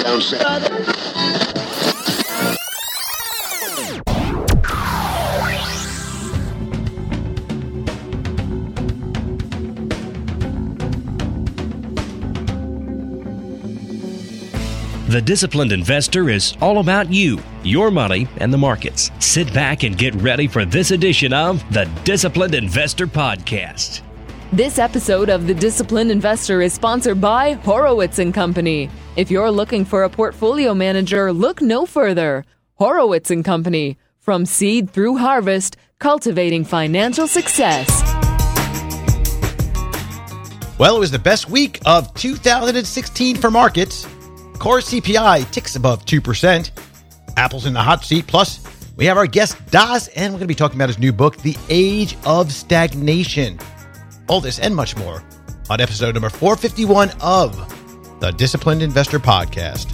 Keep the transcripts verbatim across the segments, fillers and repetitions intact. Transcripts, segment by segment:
down south. The Disciplined Investor is all about you, your money, and the markets. Sit back and get ready for this edition of the Disciplined Investor Podcast. This episode of The Disciplined Investor is sponsored by Horowitz and Company. If you're looking for a portfolio manager, look no further. Horowitz and Company. From seed through harvest, cultivating financial success. Well, it was the best week of two thousand sixteen for markets. Core C P I ticks above two percent. Apple's in the hot seat. Plus, we have our guest, Das, and we're going to be talking about his new book, The Age of Stagnation. All this and much more on episode number four fifty-one of the Disciplined Investor Podcast.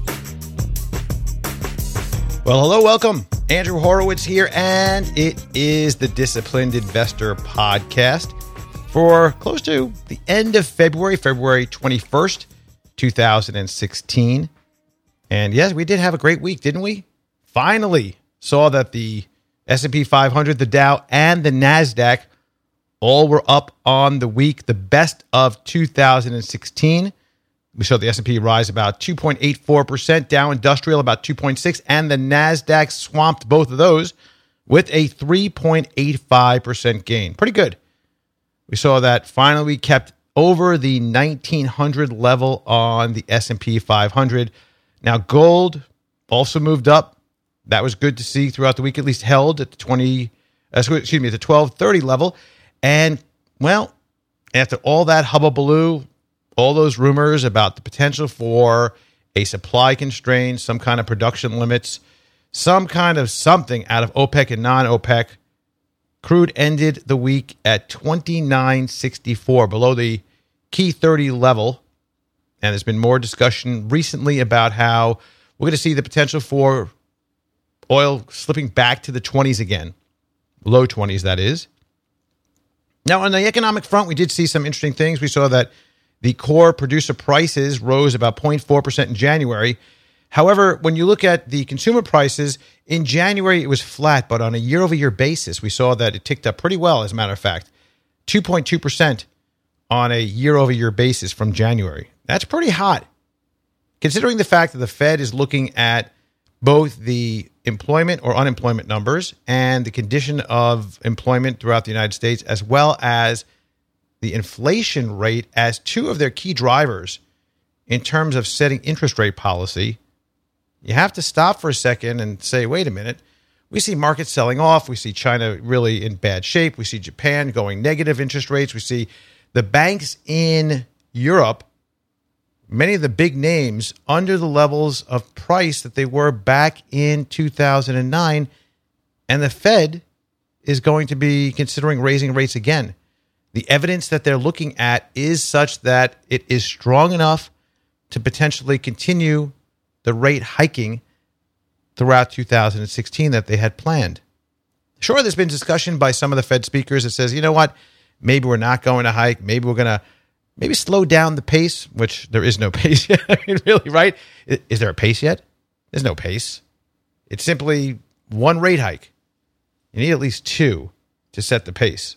Well, hello, welcome. Andrew Horowitz here, and it is the Disciplined Investor Podcast for close to the end of February, February twenty-first. two thousand sixteen. And yes, we did have a great week, didn't we? Finally saw that the S and P five hundred, the Dow, and the NASDAQ all were up on the week, the best of two thousand sixteen. We saw the S and P rise about two point eight four percent, Dow Industrial about two point six, and the NASDAQ swamped both of those with a three point eight five percent gain. Pretty good. We saw that finally we kept over the nineteen hundred level on the S and P five hundred. Now, gold also moved up. That was good to see throughout the week, at least held at the twenty, uh, excuse me, at the twelve thirty level. And, well, after all that hubbubaloo, all those rumors about the potential for a supply constraint, some kind of production limits, some kind of something out of OPEC and non-OPEC, crude ended the week at twenty-nine sixty-four, below the key thirty level. And there's been more discussion recently about how we're going to see the potential for oil slipping back to the twenties again. Low twenties, that is. Now, on the economic front, we did see some interesting things. We saw that the core producer prices rose about zero point four percent in January. However, when you look at the consumer prices, in January it was flat, but on a year-over-year basis, we saw that it ticked up pretty well, as a matter of fact. two point two percent on a year-over-year basis from January. That's pretty hot, considering the fact that the Fed is looking at both the employment or unemployment numbers and the condition of employment throughout the United States, as well as the inflation rate as two of their key drivers in terms of setting interest rate policy. You have to stop for a second and say, wait a minute. We see markets selling off. We see China really in bad shape. We see Japan going negative interest rates. We see the banks in Europe, many of the big names, under the levels of price that they were back in two thousand nine. And the Fed is going to be considering raising rates again. The evidence that they're looking at is such that it is strong enough to potentially continue the rate hiking throughout two thousand sixteen that they had planned. Sure, there's been discussion by some of the Fed speakers that says, you know what, maybe we're not going to hike. Maybe we're going to maybe slow down the pace, which there is no pace yet. I mean, really, right? Is there a pace yet? There's no pace. It's simply one rate hike. You need at least two to set the pace.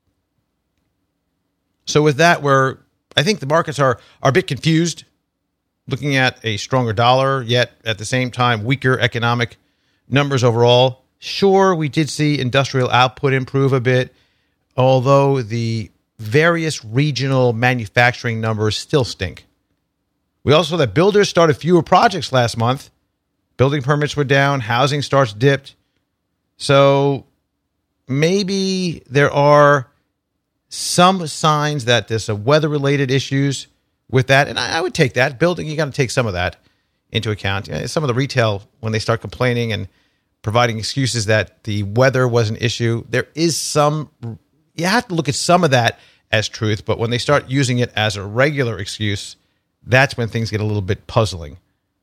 So with that, we're, I think the markets are, are a bit confused, looking at a stronger dollar, yet at the same time, weaker economic numbers overall. Sure, we did see industrial output improve a bit, although the various regional manufacturing numbers still stink. We also saw that builders started fewer projects last month. Building permits were down. Housing starts dipped. So maybe there are some signs that there's some weather-related issues with that. And I, I would take that. Building, you got to take some of that into account. Some of the retail, when they start complaining and providing excuses that the weather was an issue, there is some, you have to look at some of that as truth. But when they start using it as a regular excuse, that's when things get a little bit puzzling.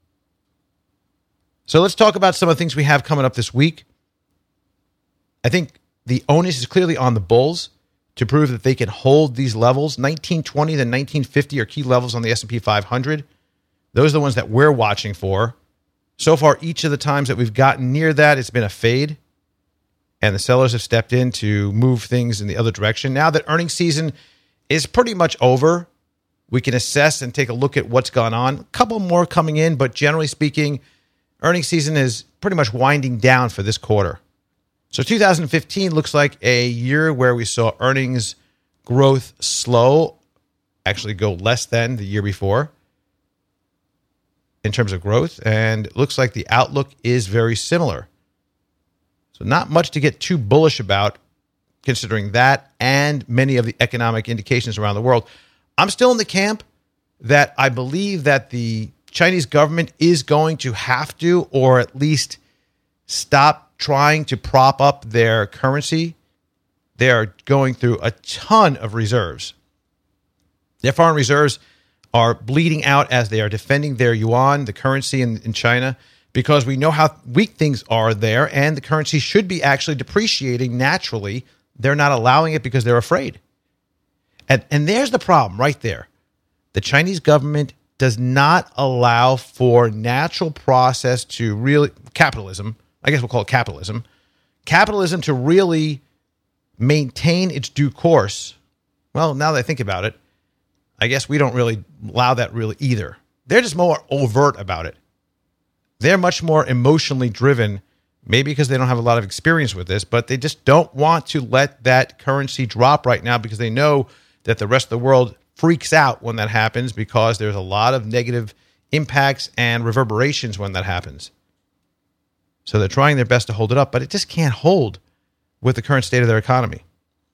So let's talk about some of the things we have coming up this week. I think the onus is clearly on the bulls to prove that they can hold these levels. nineteen twenty to nineteen fifty are key levels on the S and P five hundred. Those are the ones that we're watching for. So far, each of the times that we've gotten near that, it's been a fade. And the sellers have stepped in to move things in the other direction. Now that earnings season is pretty much over, we can assess and take a look at what's gone on. A couple more coming in, but generally speaking, earnings season is pretty much winding down for this quarter. So two thousand fifteen looks like a year where we saw earnings growth slow, actually go less than the year before in terms of growth. And it looks like the outlook is very similar. So not much to get too bullish about considering that and many of the economic indications around the world. I'm still in the camp that I believe that the Chinese government is going to have to, or at least stop trying to prop up their currency. They are going through a ton of reserves. Their foreign reserves are bleeding out as they are defending their yuan, the currency in, in China, because we know how weak things are there, and the currency should be actually depreciating naturally. They're not allowing it because they're afraid. And, and there's the problem right there. The Chinese government does not allow for natural process to really, capitalism, I guess we'll call it capitalism, capitalism to really maintain its due course. Well, now that I think about it, I guess we don't really allow that really either. They're just more overt about it. They're much more emotionally driven, maybe because they don't have a lot of experience with this, but they just don't want to let that currency drop right now because they know that the rest of the world freaks out when that happens because there's a lot of negative impacts and reverberations when that happens. So they're trying their best to hold it up, but it just can't hold with the current state of their economy.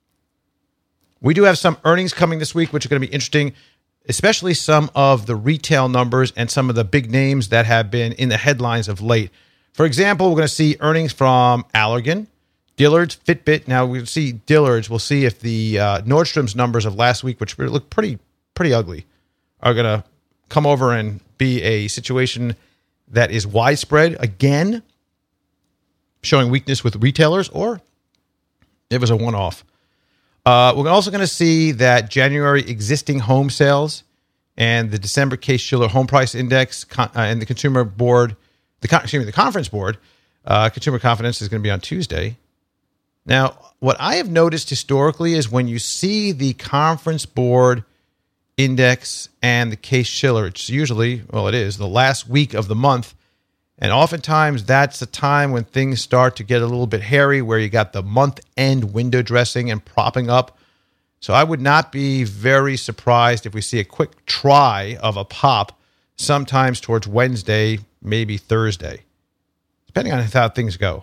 We do have some earnings coming this week, which are going to be interesting, especially some of the retail numbers and some of the big names that have been in the headlines of late. For example, we're going to see earnings from Allergan, Dillard's, Fitbit. Now we'll see Dillard's. We'll see if the uh, Nordstrom's numbers of last week, which look pretty pretty ugly, are going to come over and be a situation that is widespread again, showing weakness with retailers, or it was a one-off. Uh, we're also going to see that January existing home sales and the December Case-Shiller Home Price Index con- uh, and the Consumer Board, the con- excuse me, the Conference Board, uh, Consumer Confidence is going to be on Tuesday. Now, what I have noticed historically is when you see the Conference Board Index and the Case-Shiller, it's usually, well, it is, the last week of the month. And oftentimes that's the time when things start to get a little bit hairy, where you got the month-end window dressing and propping up. So I would not be very surprised if we see a quick try of a pop sometimes towards Wednesday, maybe Thursday, depending on how things go.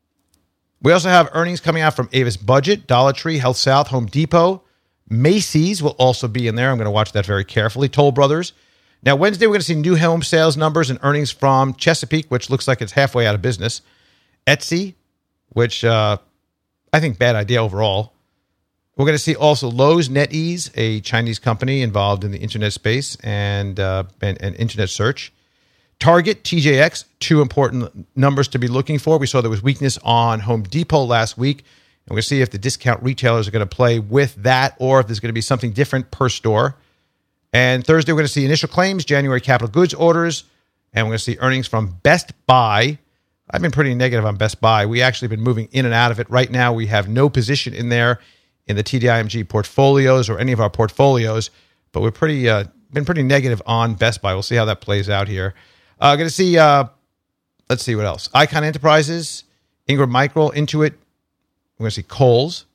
We also have earnings coming out from Avis Budget, Dollar Tree, Health South, Home Depot. Macy's will also be in there. I'm going to watch that very carefully. Toll Brothers. Now, Wednesday, we're going to see new home sales numbers and earnings from Chesapeake, which looks like it's halfway out of business. Etsy, which uh, I think bad idea overall. We're going to see also Lowe's, NetEase, a Chinese company involved in the internet space and, uh, and, and internet search. Target, T J X, two important numbers to be looking for. We saw there was weakness on Home Depot last week. And we're going to see if the discount retailers are going to play with that or if there's going to be something different per store. And Thursday, we're going to see initial claims, January capital goods orders, and we're going to see earnings from Best Buy. I've been pretty negative on Best Buy. We actually have been moving in and out of it. Right now, we have no position in there in the T D I M G portfolios or any of our portfolios, but we're pretty uh, been pretty negative on Best Buy. We'll see how that plays out here. Uh, going to see, uh, let's see what else. Icon Enterprises, Ingram Micro, Intuit. We're going to see Kohl's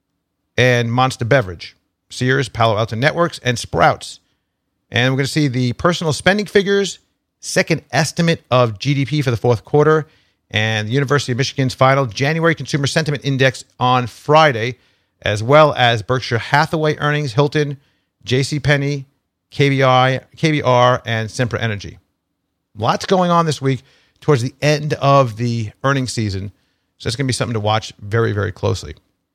and Monster Beverage, Sears, Palo Alto Networks, and Sprouts. And we're going to see the personal spending figures, second estimate of G D P for the fourth quarter, and the University of Michigan's final January Consumer Sentiment Index on Friday, as well as Berkshire Hathaway earnings, Hilton, JCPenney, K B I, K B R, and Sempra Energy. Lots going on this week towards the end of the earnings season. So it's going to be something to watch very, very closely.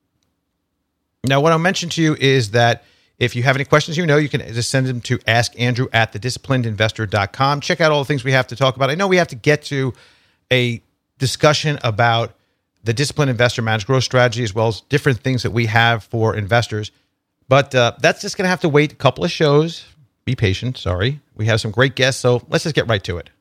Now, what I'll mention to you is that if you have any questions, you know, you can just send them to ask andrew at the disciplined investor dot com. Check out all the things we have to talk about. I know we have to get to a discussion about the Disciplined Investor Managed Growth Strategy, as well as different things that we have for investors. But uh, that's just going to have to wait a couple of shows, be patient. Sorry. We have some great guests, so let's just get right to it.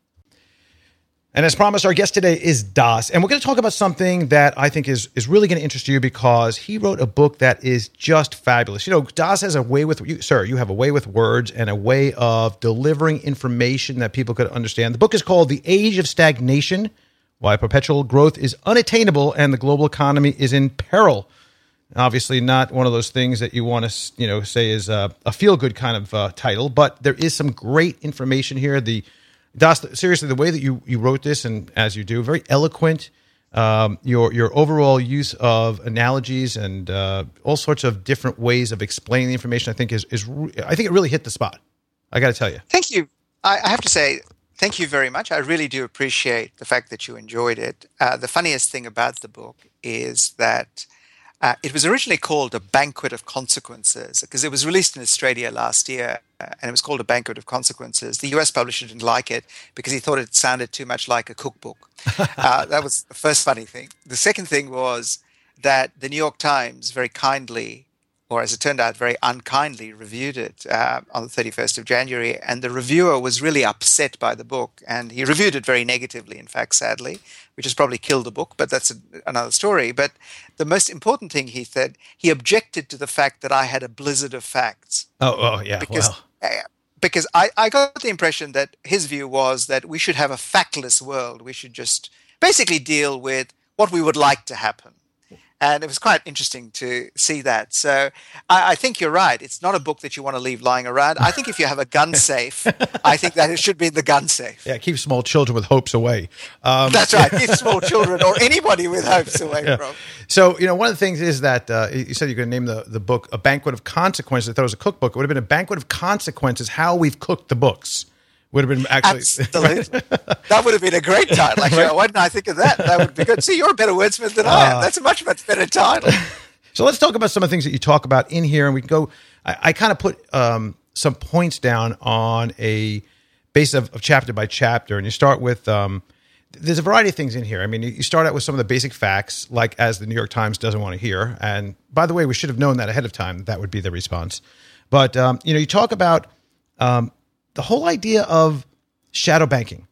And as promised, our guest today is Das. And we're going to talk about something that I think is, is really going to interest you because he wrote a book that is just fabulous. You know, Das has a way with, you, sir, you have a way with words and a way of delivering information that people could understand. The book is called The Age of Stagnation, Why Perpetual Growth is Unattainable and the Global Economy is in Peril. Obviously not one of those things that you want to, you know, say is a, a feel-good kind of uh, title, but there is some great information here. The Das, seriously, the way that you, you wrote this, and as you do, very eloquent. Um, your your overall use of analogies and uh, all sorts of different ways of explaining the information, I think is is I think it really hit the spot. I got to tell you. Thank you. I, I have to say, thank you very much. I really do appreciate the fact that you enjoyed it. Uh, the funniest thing about the book is that Uh, it was originally called A Banquet of Consequences because it was released in Australia last year, uh, and it was called A Banquet of Consequences. The U S publisher didn't like it because he thought it sounded too much like a cookbook. uh, that was the first funny thing. The second thing was that the New York Times very kindly, or as it turned out, very unkindly reviewed it uh, on the thirty-first of January, and the reviewer was really upset by the book, and he reviewed it very negatively, in fact, sadly, which has probably killed the book, but that's a, another story. But the most important thing he said, he objected to the fact that I had a blizzard of facts. Oh, oh yeah, because, wow. uh, because I, I got the impression that his view was that we should have a factless world. We should just basically deal with what we would like to happen. And it was quite interesting to see that. So I, I think you're right. It's not a book that you want to leave lying around. I think if you have a gun safe, I think that it should be in the gun safe. Yeah, keep small children with hopes away. Um, That's right. Keep small children or anybody with hopes away yeah. from. So, you know, one of the things is that uh, you said you're going to name the, the book A Banquet of Consequences. I thought it was a cookbook. It would have been A Banquet of Consequences, How We've Cooked the Books. Would have been actually absolutely. That would have been a great title. Actually, why didn't I think of that? That would be good. See, you're a better wordsmith than I am. That's a much much better title. So let's talk about some of the things that you talk about in here, and we can go. I, I kind of put um, some points down on a basis of, of chapter by chapter, and you start with. Um, there's a variety of things in here. I mean, you start out with some of the basic facts, like as the New York Times doesn't want to hear. And by the way, we should have known that ahead of time. That would be the response. But um, you know, you talk about. Um, the whole idea of shadow banking,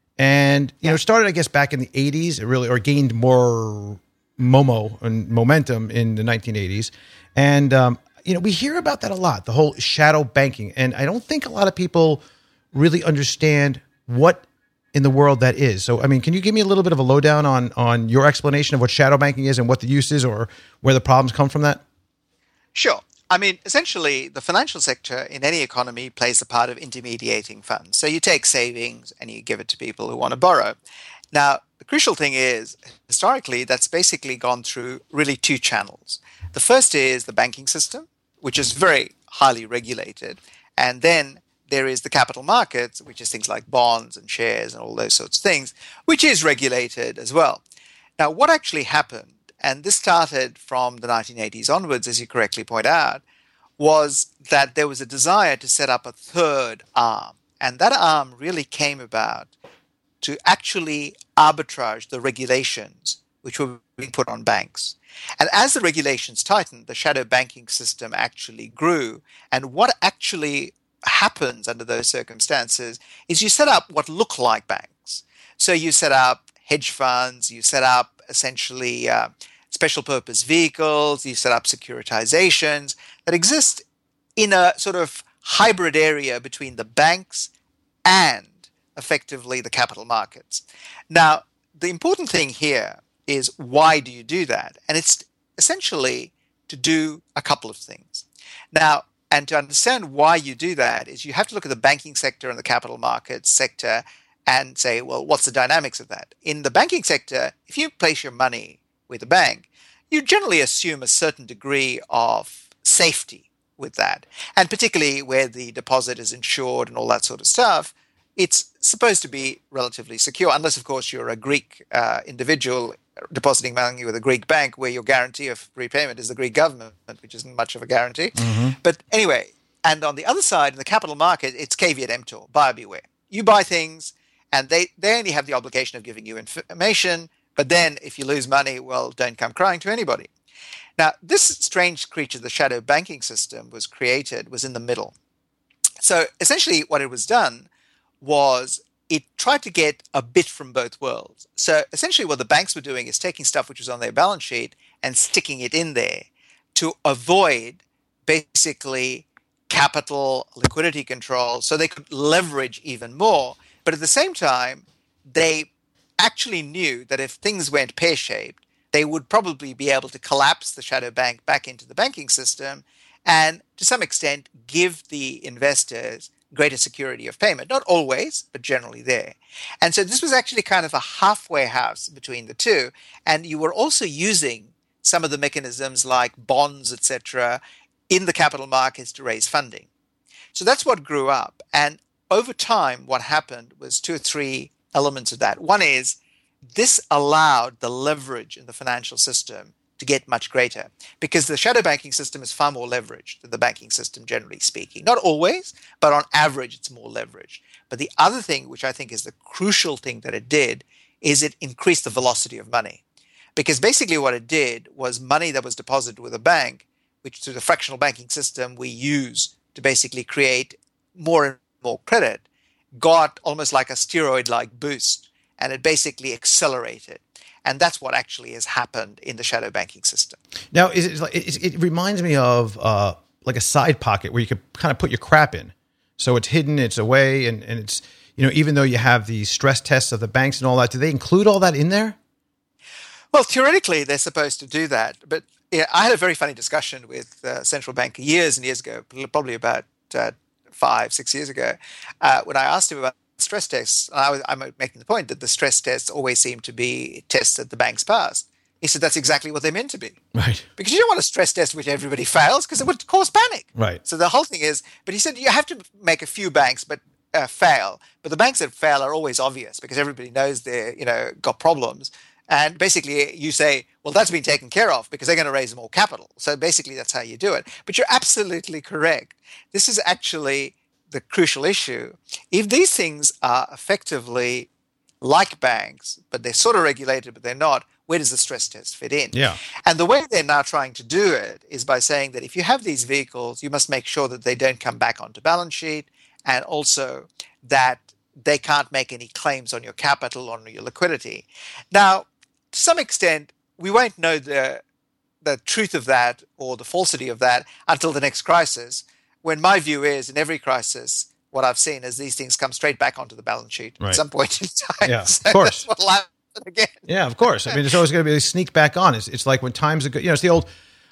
and you know, started I guess back in the eighties. It really or gained more momo and momentum in the nineteen eighties, and um, you know, we hear about that a lot. The whole shadow banking, and I don't think a lot of people really understand what in the world that is. So, I mean, can you give me a little bit of a lowdown on on your explanation of what shadow banking is and what the use is, or where the problems come from that? Sure. I mean, essentially, the financial sector in any economy plays the part of intermediating funds. So you take savings and you give it to people who want to borrow. Now, the crucial thing is, historically, that's basically gone through really two channels. The first is the banking system, which is very highly regulated. And then there is the capital markets, which is things like bonds and shares and all those sorts of things, which is regulated as well. Now, what actually happened, and this started from the nineteen eighties onwards, as you correctly point out, was that there was a desire to set up a third arm. And that arm really came about to actually arbitrage the regulations which were being put on banks. And as the regulations tightened, the shadow banking system actually grew. And what actually happens under those circumstances is you set up what look like banks. So you set up hedge funds, you set up essentially uh, special purpose vehicles, you set up securitizations that exist in a sort of hybrid area between the banks and effectively the capital markets. Now, the important thing here is why do you do that? And it's essentially to do a couple of things. Now, and to understand why you do that is you have to look at the banking sector and the capital markets sector and say, well, what's the dynamics of that? In the banking sector, if you place your money with a bank, you generally assume a certain degree of safety with that. And particularly where the deposit is insured and all that sort of stuff, it's supposed to be relatively secure, unless, of course, you're a Greek uh, individual depositing money with a Greek bank where your guarantee of repayment is the Greek government, which isn't much of a guarantee. Mm-hmm. But anyway, and on the other side, in the capital market, it's caveat emptor, buyer beware. You buy things, and they, they only have the obligation of giving you information, but then if you lose money, well, don't come crying to anybody. Now, this strange creature, the shadow banking system, was created, was in the middle. So essentially what it was done was it tried to get a bit from both worlds. So essentially what the banks were doing is taking stuff which was on their balance sheet and sticking it in there to avoid basically capital liquidity control so they could leverage even more. But at the same time, they actually knew that if things went pear-shaped, they would probably be able to collapse the shadow bank back into the banking system and to some extent give the investors greater security of payment. Not always, but generally there. And so this was actually kind of a halfway house between the two. And you were also using some of the mechanisms like bonds, et cetera, in the capital markets to raise funding. So that's what grew up. And over time, what happened was two or three elements of that. One is this allowed the leverage in the financial system to get much greater because the shadow banking system is far more leveraged than the banking system, generally speaking. Not always, but on average, it's more leveraged. But the other thing, which I think is the crucial thing that it did, is it increased the velocity of money. Because basically what it did was money that was deposited with a bank, which through the fractional banking system we use to basically create more and more credit, got almost like a steroid-like boost, and it basically accelerated. And that's what actually has happened in the shadow banking system. Now, is it, like, it, it reminds me of uh, like a side pocket where you could kind of put your crap in. So it's hidden, it's away, and, and it's, you know, even though you have the stress tests of the banks and all that, do they include all that in there? Well, theoretically, they're supposed to do that. But yeah, I had a very funny discussion with a central banker years and years ago, probably about uh, five, six years ago, uh, when I asked him about stress tests. I was, I'm making the point that the stress tests always seem to be tests that the banks pass. He said that's exactly what they're meant to be. Right. Because you don't want a stress test which everybody fails because it would cause panic. Right. So the whole thing is, but he said you have to make a few banks but uh, fail. But the banks that fail are always obvious because everybody knows they're, you know, got problems. And basically you say, well, that's been taken care of because they're going to raise more capital. So basically that's how you do it. But you're absolutely correct. This is actually the crucial issue. If these things are effectively like banks, but they're sort of regulated, but they're not, where does the stress test fit in? Yeah. And the way they're now trying to do it is by saying that if you have these vehicles, you must make sure that they don't come back onto balance sheet and also that they can't make any claims on your capital or on your liquidity. Now, to some extent, we won't know the the truth of that or the falsity of that until the next crisis, when my view is in every crisis, what I've seen is these things come straight back onto the balance sheet right. at some point in time. Yeah, so of course. That's what'll happen again. Yeah, of course. I mean, there's always going to be a sneak back on. It's, it's like when times are good. You know, it's the old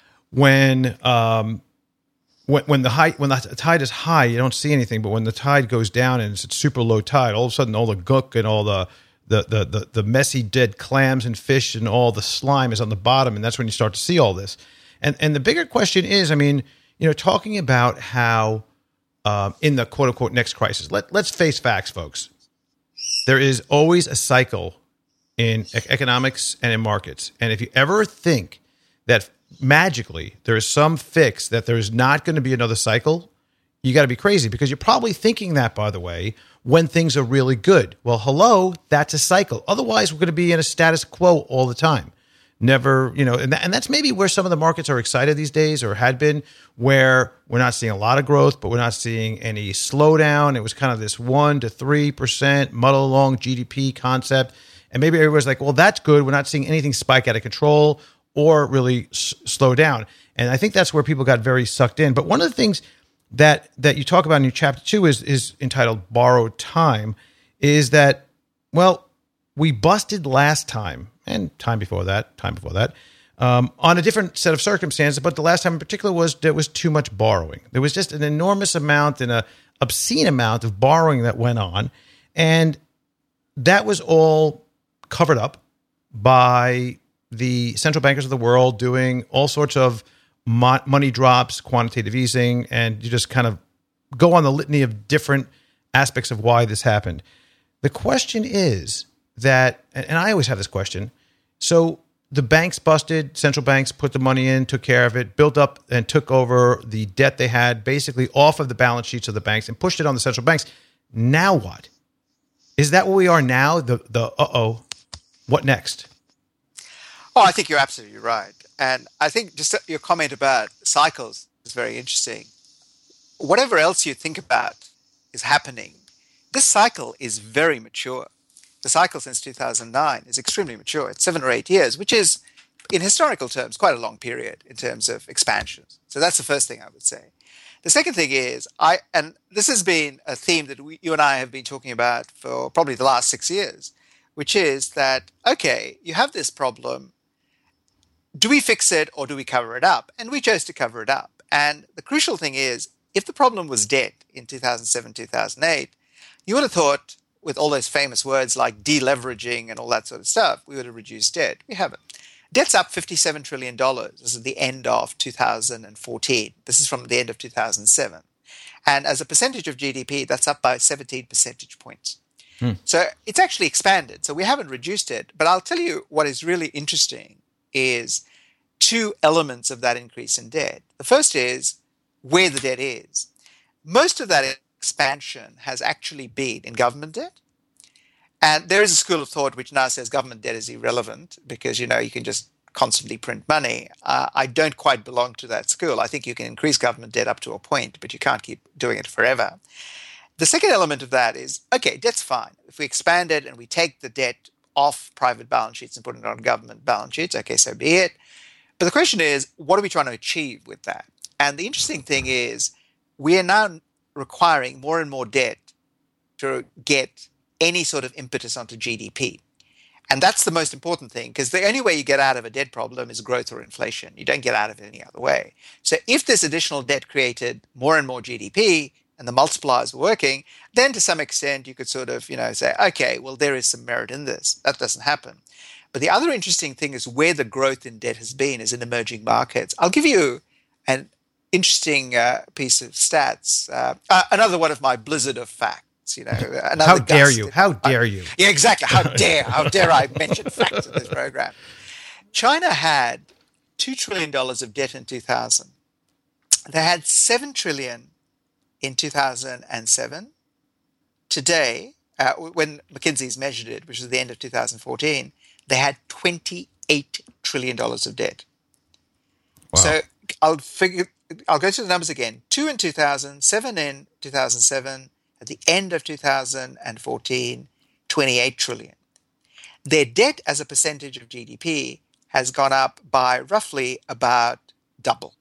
when um, when when the high when the tide is high, you don't see anything. But when the tide goes down and it's at super low tide, all of a sudden, all the gook and all the the the the, the messy dead clams and fish and all the slime is on the bottom, and that's when you start to see all this. And and the bigger question is, I mean, you know, talking about how um, in the quote unquote next crisis, let let's face facts, folks. There is always a cycle in economics and in markets. And if you ever think that magically there is some fix that there's not going to be another cycle, you got to be crazy, because you're probably thinking that, by the way, when things are really good. Well, hello, that's a cycle. Otherwise, we're going to be in a status quo all the time. Never, you know, and, that, and that's maybe where some of the markets are excited these days, or had been, where we're not seeing a lot of growth, but we're not seeing any slowdown. It was kind of this one to three percent muddle along G D P concept. And maybe everybody's like, well, that's good. We're not seeing anything spike out of control or really s- slow down. And I think that's where people got very sucked in. But one of the things that that you talk about in your chapter two is is entitled Borrowed Time, is that, well, we busted last time, and time before that, time before that, um, on a different set of circumstances. But the last time in particular was there was too much borrowing. There was just an enormous amount and a obscene amount of borrowing that went on. And that was all covered up by the central bankers of the world doing all sorts of mo- money drops, quantitative easing, and you just kind of go on the litany of different aspects of why this happened. The question is that, and I always have this question, so the banks busted, central banks put the money in, took care of it, built up and took over the debt they had basically off of the balance sheets of the banks and pushed it on the central banks. Now what? Is that where we are now? The, the uh-oh, what next? Oh, I think you're absolutely right. And I think just your comment about cycles is very interesting. Whatever else you think about is happening, this cycle is very mature. The cycle since two thousand nine is extremely mature. It's seven or eight years, which is, in historical terms, quite a long period in terms of expansions. So that's the first thing I would say. The second thing is, I and this has been a theme that we, you and I have been talking about for probably the last six years, which is that, okay, you have this problem. Do we fix it or do we cover it up? And we chose to cover it up. And the crucial thing is, if the problem was debt in two thousand seven, two thousand eight, you would have thought, with all those famous words like deleveraging and all that sort of stuff, we would have reduced debt. We haven't. Debt's up fifty-seven trillion dollars. This is the end of two thousand fourteen. This is from the end of two thousand seven. And as a percentage of G D P, that's up by seventeen percentage points. Hmm. So it's actually expanded. So we haven't reduced it. But I'll tell you what is really interesting is two elements of that increase in debt. The first is where the debt is. Most of that expansion has actually been in government debt. And there is a school of thought which now says government debt is irrelevant because, you know, you can just constantly print money. Uh, I don't quite belong to that school. I think you can increase government debt up to a point, but you can't keep doing it forever. The second element of that is, okay, debt's fine. If we expand it and we take the debt off private balance sheets and put it on government balance sheets, okay, so be it. But the question is, what are we trying to achieve with that? And the interesting thing is, we are now requiring more and more debt to get any sort of impetus onto G D P. And that's the most important thing, because the only way you get out of a debt problem is growth or inflation. You don't get out of it any other way. So if this additional debt created more and more G D P and the multipliers were working, then to some extent you could sort of, you know, say, okay, well, there is some merit in this. That doesn't happen. But the other interesting thing is where the growth in debt has been is in emerging markets. I'll give you an interesting uh, piece of stats. Uh, uh, another one of my blizzard of facts. You know, how dare you? How dare you? Yeah, exactly. How dare? How dare I mention facts in this program? China had two trillion dollars of debt in two thousand. They had seven trillion dollars in two thousand seven. Today, uh, when McKinsey's measured it, which was the end of two thousand fourteen, they had twenty-eight trillion dollars of debt. Wow. So I'll figure. I'll go to the numbers again. Two in two thousand, seven in two thousand seven. At the end of two thousand fourteen, twenty-eight trillion. Their debt as a percentage of G D P has gone up by roughly about double.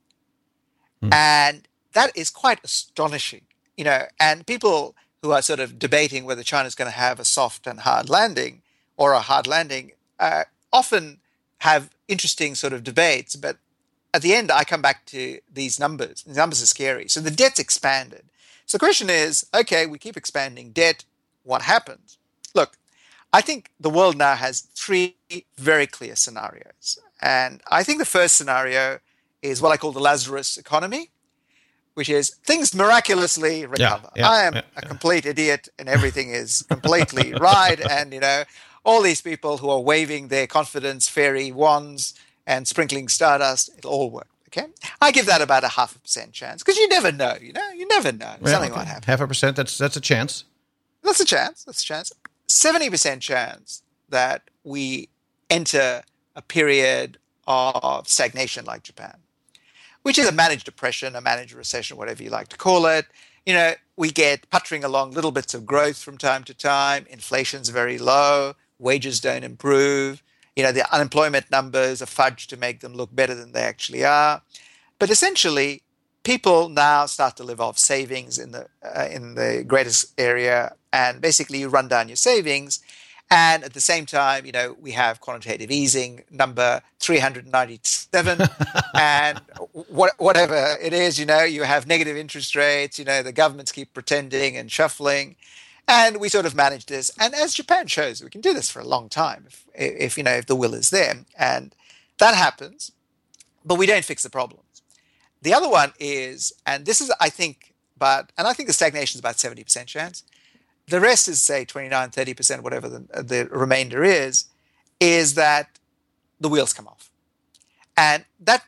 Hmm. And that is quite astonishing. You know, and people who are sort of debating whether China's going to have a soft and hard landing or a hard landing uh, often have interesting sort of debates. But at the end, I come back to these numbers. These numbers are scary. So the debt's expanded. So the question is, okay, we keep expanding debt. What happens? Look, I think the world now has three very clear scenarios. And I think the first scenario is what I call the Lazarus economy, which is things miraculously recover. Yeah, yeah, I am yeah, a yeah. complete idiot and everything is completely right. And, you know, all these people who are waving their confidence fairy wands and sprinkling stardust, it'll all work. Okay, I give that about a half a percent chance because you never know. You know, you never know. Well, Something okay. might happen. Half a percent. That's that's a chance. That's a chance. That's a chance. Seventy percent chance that we enter a period of stagnation like Japan, which is a managed depression, a managed recession, whatever you like to call it. You know, we get puttering along little bits of growth from time to time. Inflation's very low. Wages don't improve. You know, the unemployment numbers are fudged to make them look better than they actually are. But essentially, people now start to live off savings in the uh, in the greatest area. And basically, you run down your savings. And at the same time, you know, we have quantitative easing number three hundred ninety-seven. And what, whatever it is, you know, you have negative interest rates. You know, the governments keep pretending and shuffling. And we sort of manage this. And as Japan shows, we can do this for a long time if, if, you know, if the will is there. And that happens, but we don't fix the problems. The other one is, and this is, I think, but, and I think the stagnation is about seventy percent chance. The rest is, say, twenty-nine, thirty percent, whatever the, the remainder is, is that the wheels come off. And that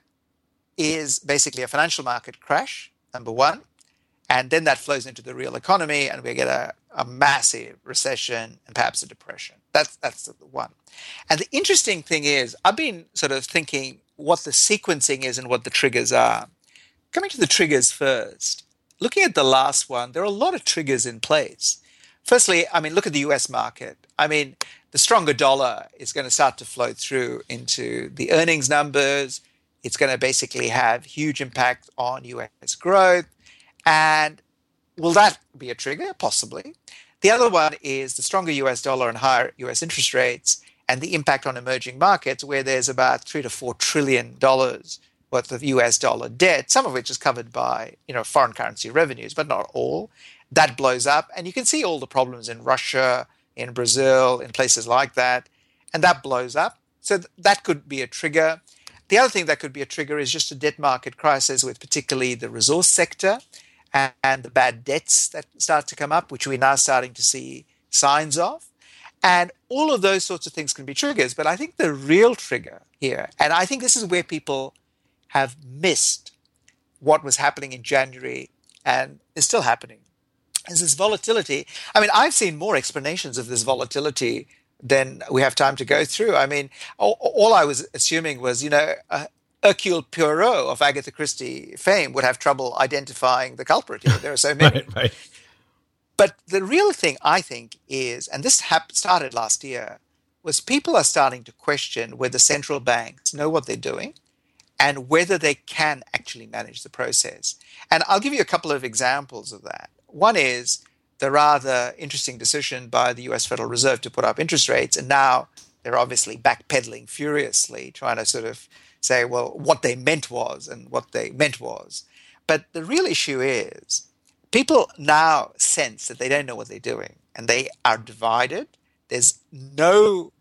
is basically a financial market crash, number one. And then that flows into the real economy, and we get a, a massive recession and perhaps a depression. That's that's the one. And the interesting thing is, I've been sort of thinking what the sequencing is and what the triggers are. Coming to the triggers first, looking at the last one, there are a lot of triggers in place. Firstly, I mean, look at the U S market. I mean, the stronger dollar is going to start to flow through into the earnings numbers. It's going to basically have huge impact on U S growth. And will that be a trigger? Possibly. The other one is the stronger U S dollar and higher U S interest rates and the impact on emerging markets, where there's about three to four trillion dollars worth of U S dollar debt, some of which is covered by, you know, foreign currency revenues, but not all. That blows up, and you can see all the problems in Russia, in Brazil, in places like that, and that blows up. So th- that could be a trigger. The other thing that could be a trigger is just a debt market crisis with particularly the resource sector and, and the bad debts that start to come up, which we're now starting to see signs of. And all of those sorts of things can be triggers. But I think the real trigger here, and I think this is where people have missed what was happening in January and is still happening, is this volatility. I mean, I've seen more explanations of this volatility than we have time to go through. I mean, all, all I was assuming was, you know, uh, Hercule Poirot of Agatha Christie fame would have trouble identifying the culprit here. There are so many. right, right. But the real thing, I think, is, and this hap- started last year, was people are starting to question whether central banks know what they're doing and whether they can actually manage the process. And I'll give you a couple of examples of that. One is the rather interesting decision by the U S Federal Reserve to put up interest rates, and now they're obviously backpedaling furiously, trying to sort of say, well, what they meant was, and what they meant was. But the real issue is people now sense that they don't know what they're doing, and they are divided. There's no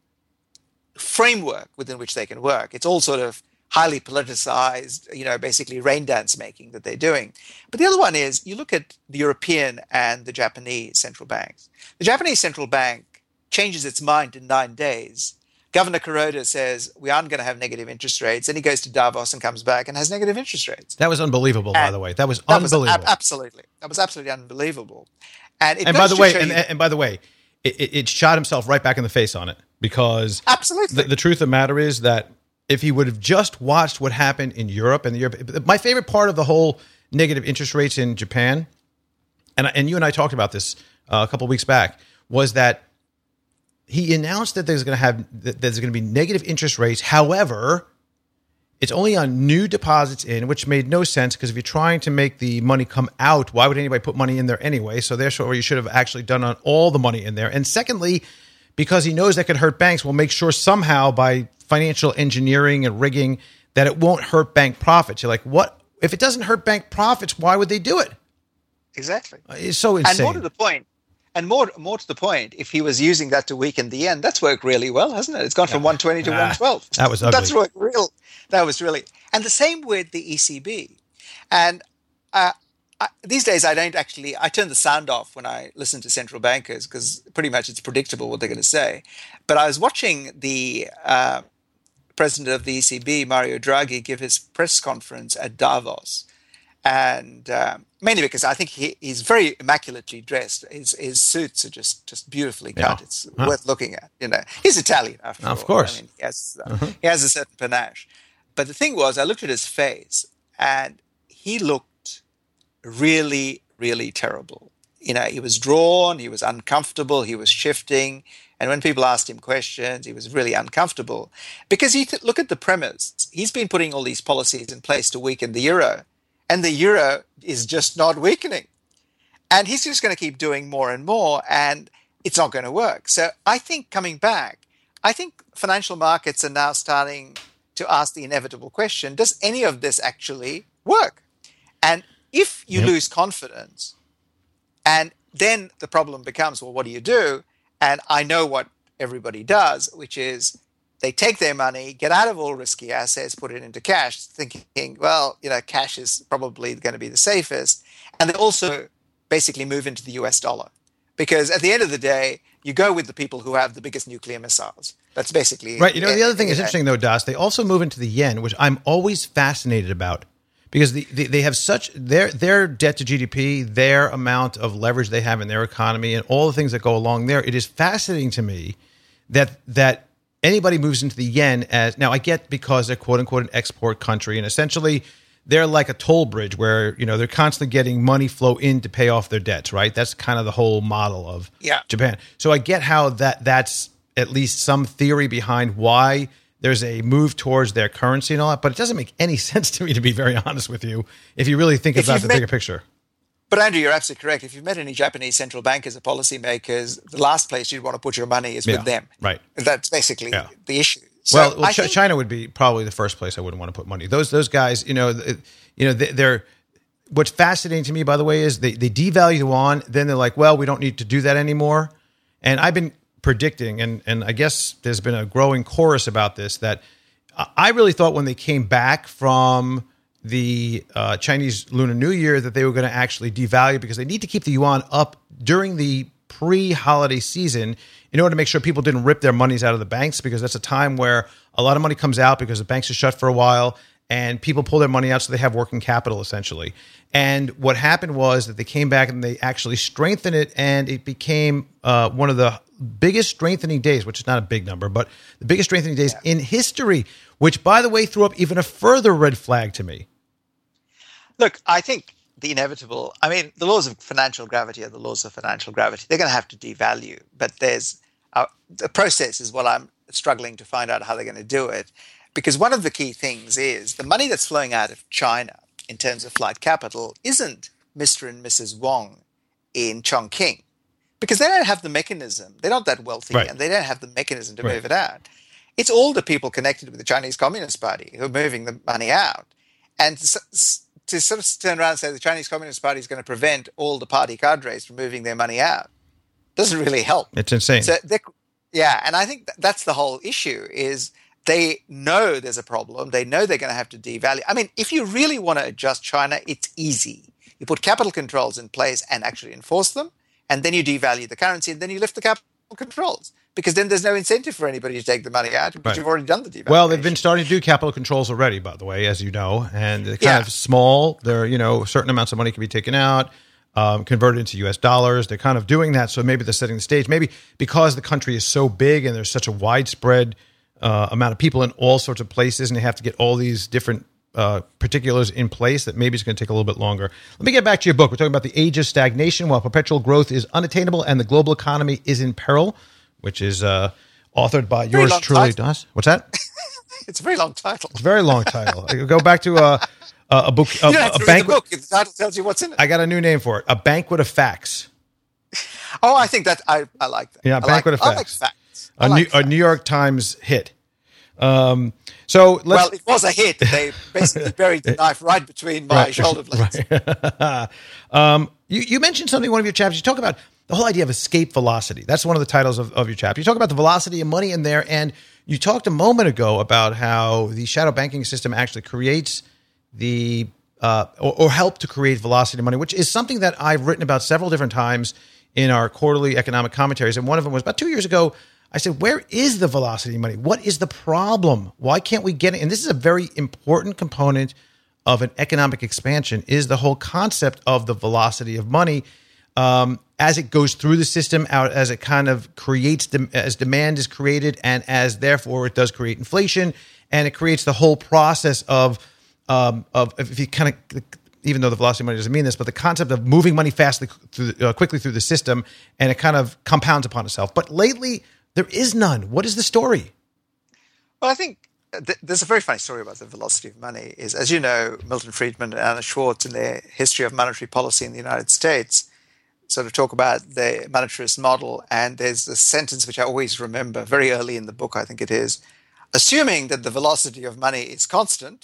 framework within which they can work. It's all sort of highly politicized, you know, basically rain dance making that they're doing. But the other one is you look at the European and the Japanese central banks. The Japanese central bank changes its mind in nine days. Governor Kuroda says we aren't going to have negative interest rates. And he goes to Davos and comes back and has negative interest rates. That was unbelievable, and by the way. That was that unbelievable. Was ab- absolutely. That was absolutely unbelievable. And, it and by the way, and, you, and by the way, it, it, it shot himself right back in the face on it, because absolutely. The, the truth of the matter is that if he would have just watched what happened in Europe and the Europe, my favorite part of the whole negative interest rates in Japan, and and you and I talked about this uh, a couple of weeks back, was that he announced that there's going to have that there's going to be negative interest rates. However, it's only on new deposits in, which made no sense, because if you're trying to make the money come out, why would anybody put money in there anyway? So therefore, you should have actually done on all the money in there. And secondly, because he knows that could hurt banks, we'll make sure somehow by financial engineering and rigging that it won't hurt bank profits. You're like, what? If it doesn't hurt bank profits, why would they do it? Exactly. It's so insane. And more to the point, and more more to the point, if he was using that to weaken the yen, that's worked really well, hasn't it? It's gone from one twenty to ah, one twelve. That was ugly. That's worked real. That was really, and the same with the E C B. And uh, I, these days, I don't actually. I turn the sound off when I listen to central bankers, because pretty much it's predictable what they're going to say. But I was watching the uh, president of the E C B, Mario Draghi, give his press conference at Davos. And um, mainly because I think he, he's very immaculately dressed. His his suits are just, just beautifully cut. Yeah. It's huh. worth looking at. You know, he's Italian after all. Of course, I mean, he has uh, uh-huh. he has a certain panache. But the thing was, I looked at his face, and he looked really, really terrible. You know, he was drawn, he was uncomfortable, he was shifting. And when people asked him questions, he was really uncomfortable. Because you th- look at the premise. He's been putting all these policies in place to weaken the euro. And the euro is just not weakening. And he's just going to keep doing more and more, and it's not going to work. So I think coming back, I think financial markets are now starting to ask the inevitable question, does any of this actually work? And if you yep. lose confidence, and then the problem becomes, well, what do you do? And I know what everybody does, which is they take their money, get out of all risky assets, put it into cash, thinking, well, you know, cash is probably going to be the safest. And they also basically move into the U S dollar. Because at the end of the day, you go with the people who have the biggest nuclear missiles. That's basically... Right. You know, the other thing is interesting, though, Das, they also move into the yen, which I'm always fascinated about. Because the, the, they have such... Their, their debt to G D P, their amount of leverage they have in their economy, and all the things that go along there, it is fascinating to me that that... anybody moves into the yen as, now I get because they're quote unquote an export country, and essentially they're like a toll bridge where, you know, they're constantly getting money flow in to pay off their debts, right? That's kind of the whole model of yeah. Japan. So I get how that that's at least some theory behind why there's a move towards their currency and all that, but it doesn't make any sense to me, to be very honest with you, if you really think if about the met, bigger picture. But Andrew, you're absolutely correct. If you've met any Japanese central bankers or policymakers, the last place you'd want to put your money is yeah, with them. Right. That's basically yeah. the issue. So well, well Ch- think, China would be probably the first place I wouldn't want to put money. Those those guys, you know, you know, they're. What's fascinating to me, by the way, is they, they devalue the yuan. Then they're like, well, we don't need to do that anymore. And I've been predicting, and and I guess there's been a growing chorus about this, that I really thought when they came back from the uh, Chinese Lunar New Year that they were going to actually devalue because they need to keep the yuan up during the pre-holiday season in order to make sure people didn't rip their monies out of the banks, because that's a time where a lot of money comes out because the banks are shut for a while and people pull their money out so they have working capital essentially. And what happened was that they came back and they actually strengthened it, and it became uh, one of the biggest strengthening days, which is not a big number, but the biggest strengthening days yeah. in history, which, by the way, threw up even a further red flag to me. Look, I think the inevitable, I mean, the laws of financial gravity are the laws of financial gravity. They're going to have to devalue, but there's uh, the process is what I'm struggling to find out how they're going to do it. Because one of the key things is the money that's flowing out of China in terms of flight capital isn't Mister and Missus Wong in Chongqing, because they don't have the mechanism. They're not that wealthy, right. and they don't have the mechanism to right. move it out. It's all the people connected with the Chinese Communist Party who are moving the money out. And to, to sort of turn around and say the Chinese Communist Party is going to prevent all the party cadres from moving their money out doesn't really help. It's insane. So yeah, and I think that's the whole issue is they know there's a problem. They know they're going to have to devalue. I mean, if you really want to adjust China, it's easy. You put capital controls in place and actually enforce them, and then you devalue the currency, and then you lift the capital controls, because then there's no incentive for anybody to take the money out because right. you've already done the devaluation. Well, they've been starting to do capital controls already, by the way, as you know, and they're kind yeah. of small. They're, you know, certain amounts of money can be taken out, um, converted into U S dollars. They're kind of doing that, so maybe they're setting the stage. Maybe because the country is so big and there's such a widespread uh, amount of people in all sorts of places, and they have to get all these different uh, particulars in place, that maybe it's going to take a little bit longer. Let me get back to your book. We're talking about the age of stagnation while perpetual growth is unattainable and the global economy is in peril, which is uh, authored by very yours truly, Doss. What's that? It's a very long title. It's a very long title. Go back to uh, a, a book. A, you don't have to a read banquet. the book. The title tells you what's in it. I got a new name for it. A Banquet of Facts. Oh, I think that I, I like that. Yeah, I Banquet like, of Facts. I like facts. A, I like New, facts. a New York Times hit. Um, so let's, well, it was a hit. They basically buried the knife right between my right, shoulder blades. Right. um, you, you mentioned something in one of your chapters. You talk about the whole idea of escape velocity. That's one of the titles of, of your chapter. You talk about the velocity of money in there, and you talked a moment ago about how the shadow banking system actually creates the uh, or, or help to create velocity of money, which is something that I've written about several different times in our quarterly economic commentaries. And one of them was about two years ago. I said, where is the velocity of money? What is the problem? Why can't we get it? And this is a very important component of an economic expansion, is the whole concept of the velocity of money um, as it goes through the system, out as it kind of creates, dem- as demand is created, and as therefore it does create inflation, and it creates the whole process of, um, of if you kind of, even though the velocity of money doesn't mean this, but the concept of moving money fastly, through, uh, quickly through the system, and it kind of compounds upon itself. But lately, there is none. What is the story? Well, I think th- there's a very funny story about the velocity of money. Is, as you know, Milton Friedman and Anna Schwartz, in their History of Monetary Policy in the United States, sort of talk about the monetarist model. And there's a sentence which I always remember very early in the book, I think it is, assuming that the velocity of money is constant.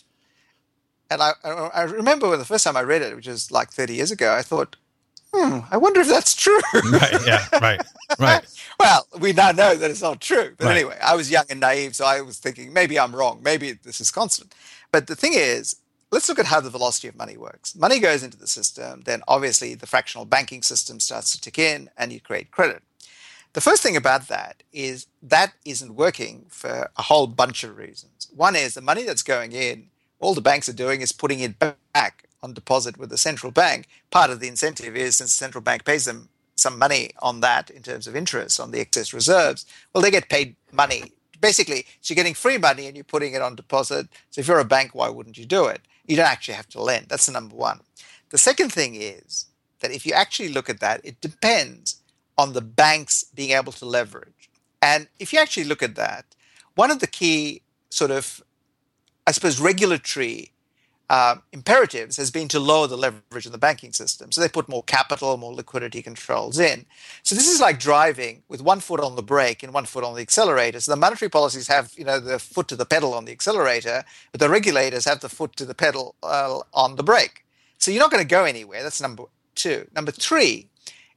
And I, I remember when the first time I read it, which was like thirty years ago, I thought, hmm, I wonder if that's true. Right, yeah, right, right. Well, we now know that it's not true. But right. anyway, I was young and naive, so I was thinking, maybe I'm wrong. Maybe this is constant. But the thing is, let's look at how the velocity of money works. Money goes into the system, then obviously the fractional banking system starts to tick in, and you create credit. The first thing about that is that isn't working for a whole bunch of reasons. One is the money that's going in, all the banks are doing is putting it back on deposit with the central bank. Part of the incentive is, since the central bank pays them some money on that in terms of interest on the excess reserves, well, they get paid money. Basically, so you're getting free money and you're putting it on deposit. So if you're a bank, why wouldn't you do it? You don't actually have to lend. That's the number one. The second thing is that if you actually look at that, it depends on the banks being able to leverage. And if you actually look at that, one of the key sort of, I suppose, regulatory uh, imperatives has been to lower the leverage in the banking system. So they put more capital, more liquidity controls in. So this is like driving with one foot on the brake and one foot on the accelerator. So the monetary policies have, you know, the foot to the pedal on the accelerator, but the regulators have the foot to the pedal uh, on the brake. So you're not going to go anywhere. That's number two. Number three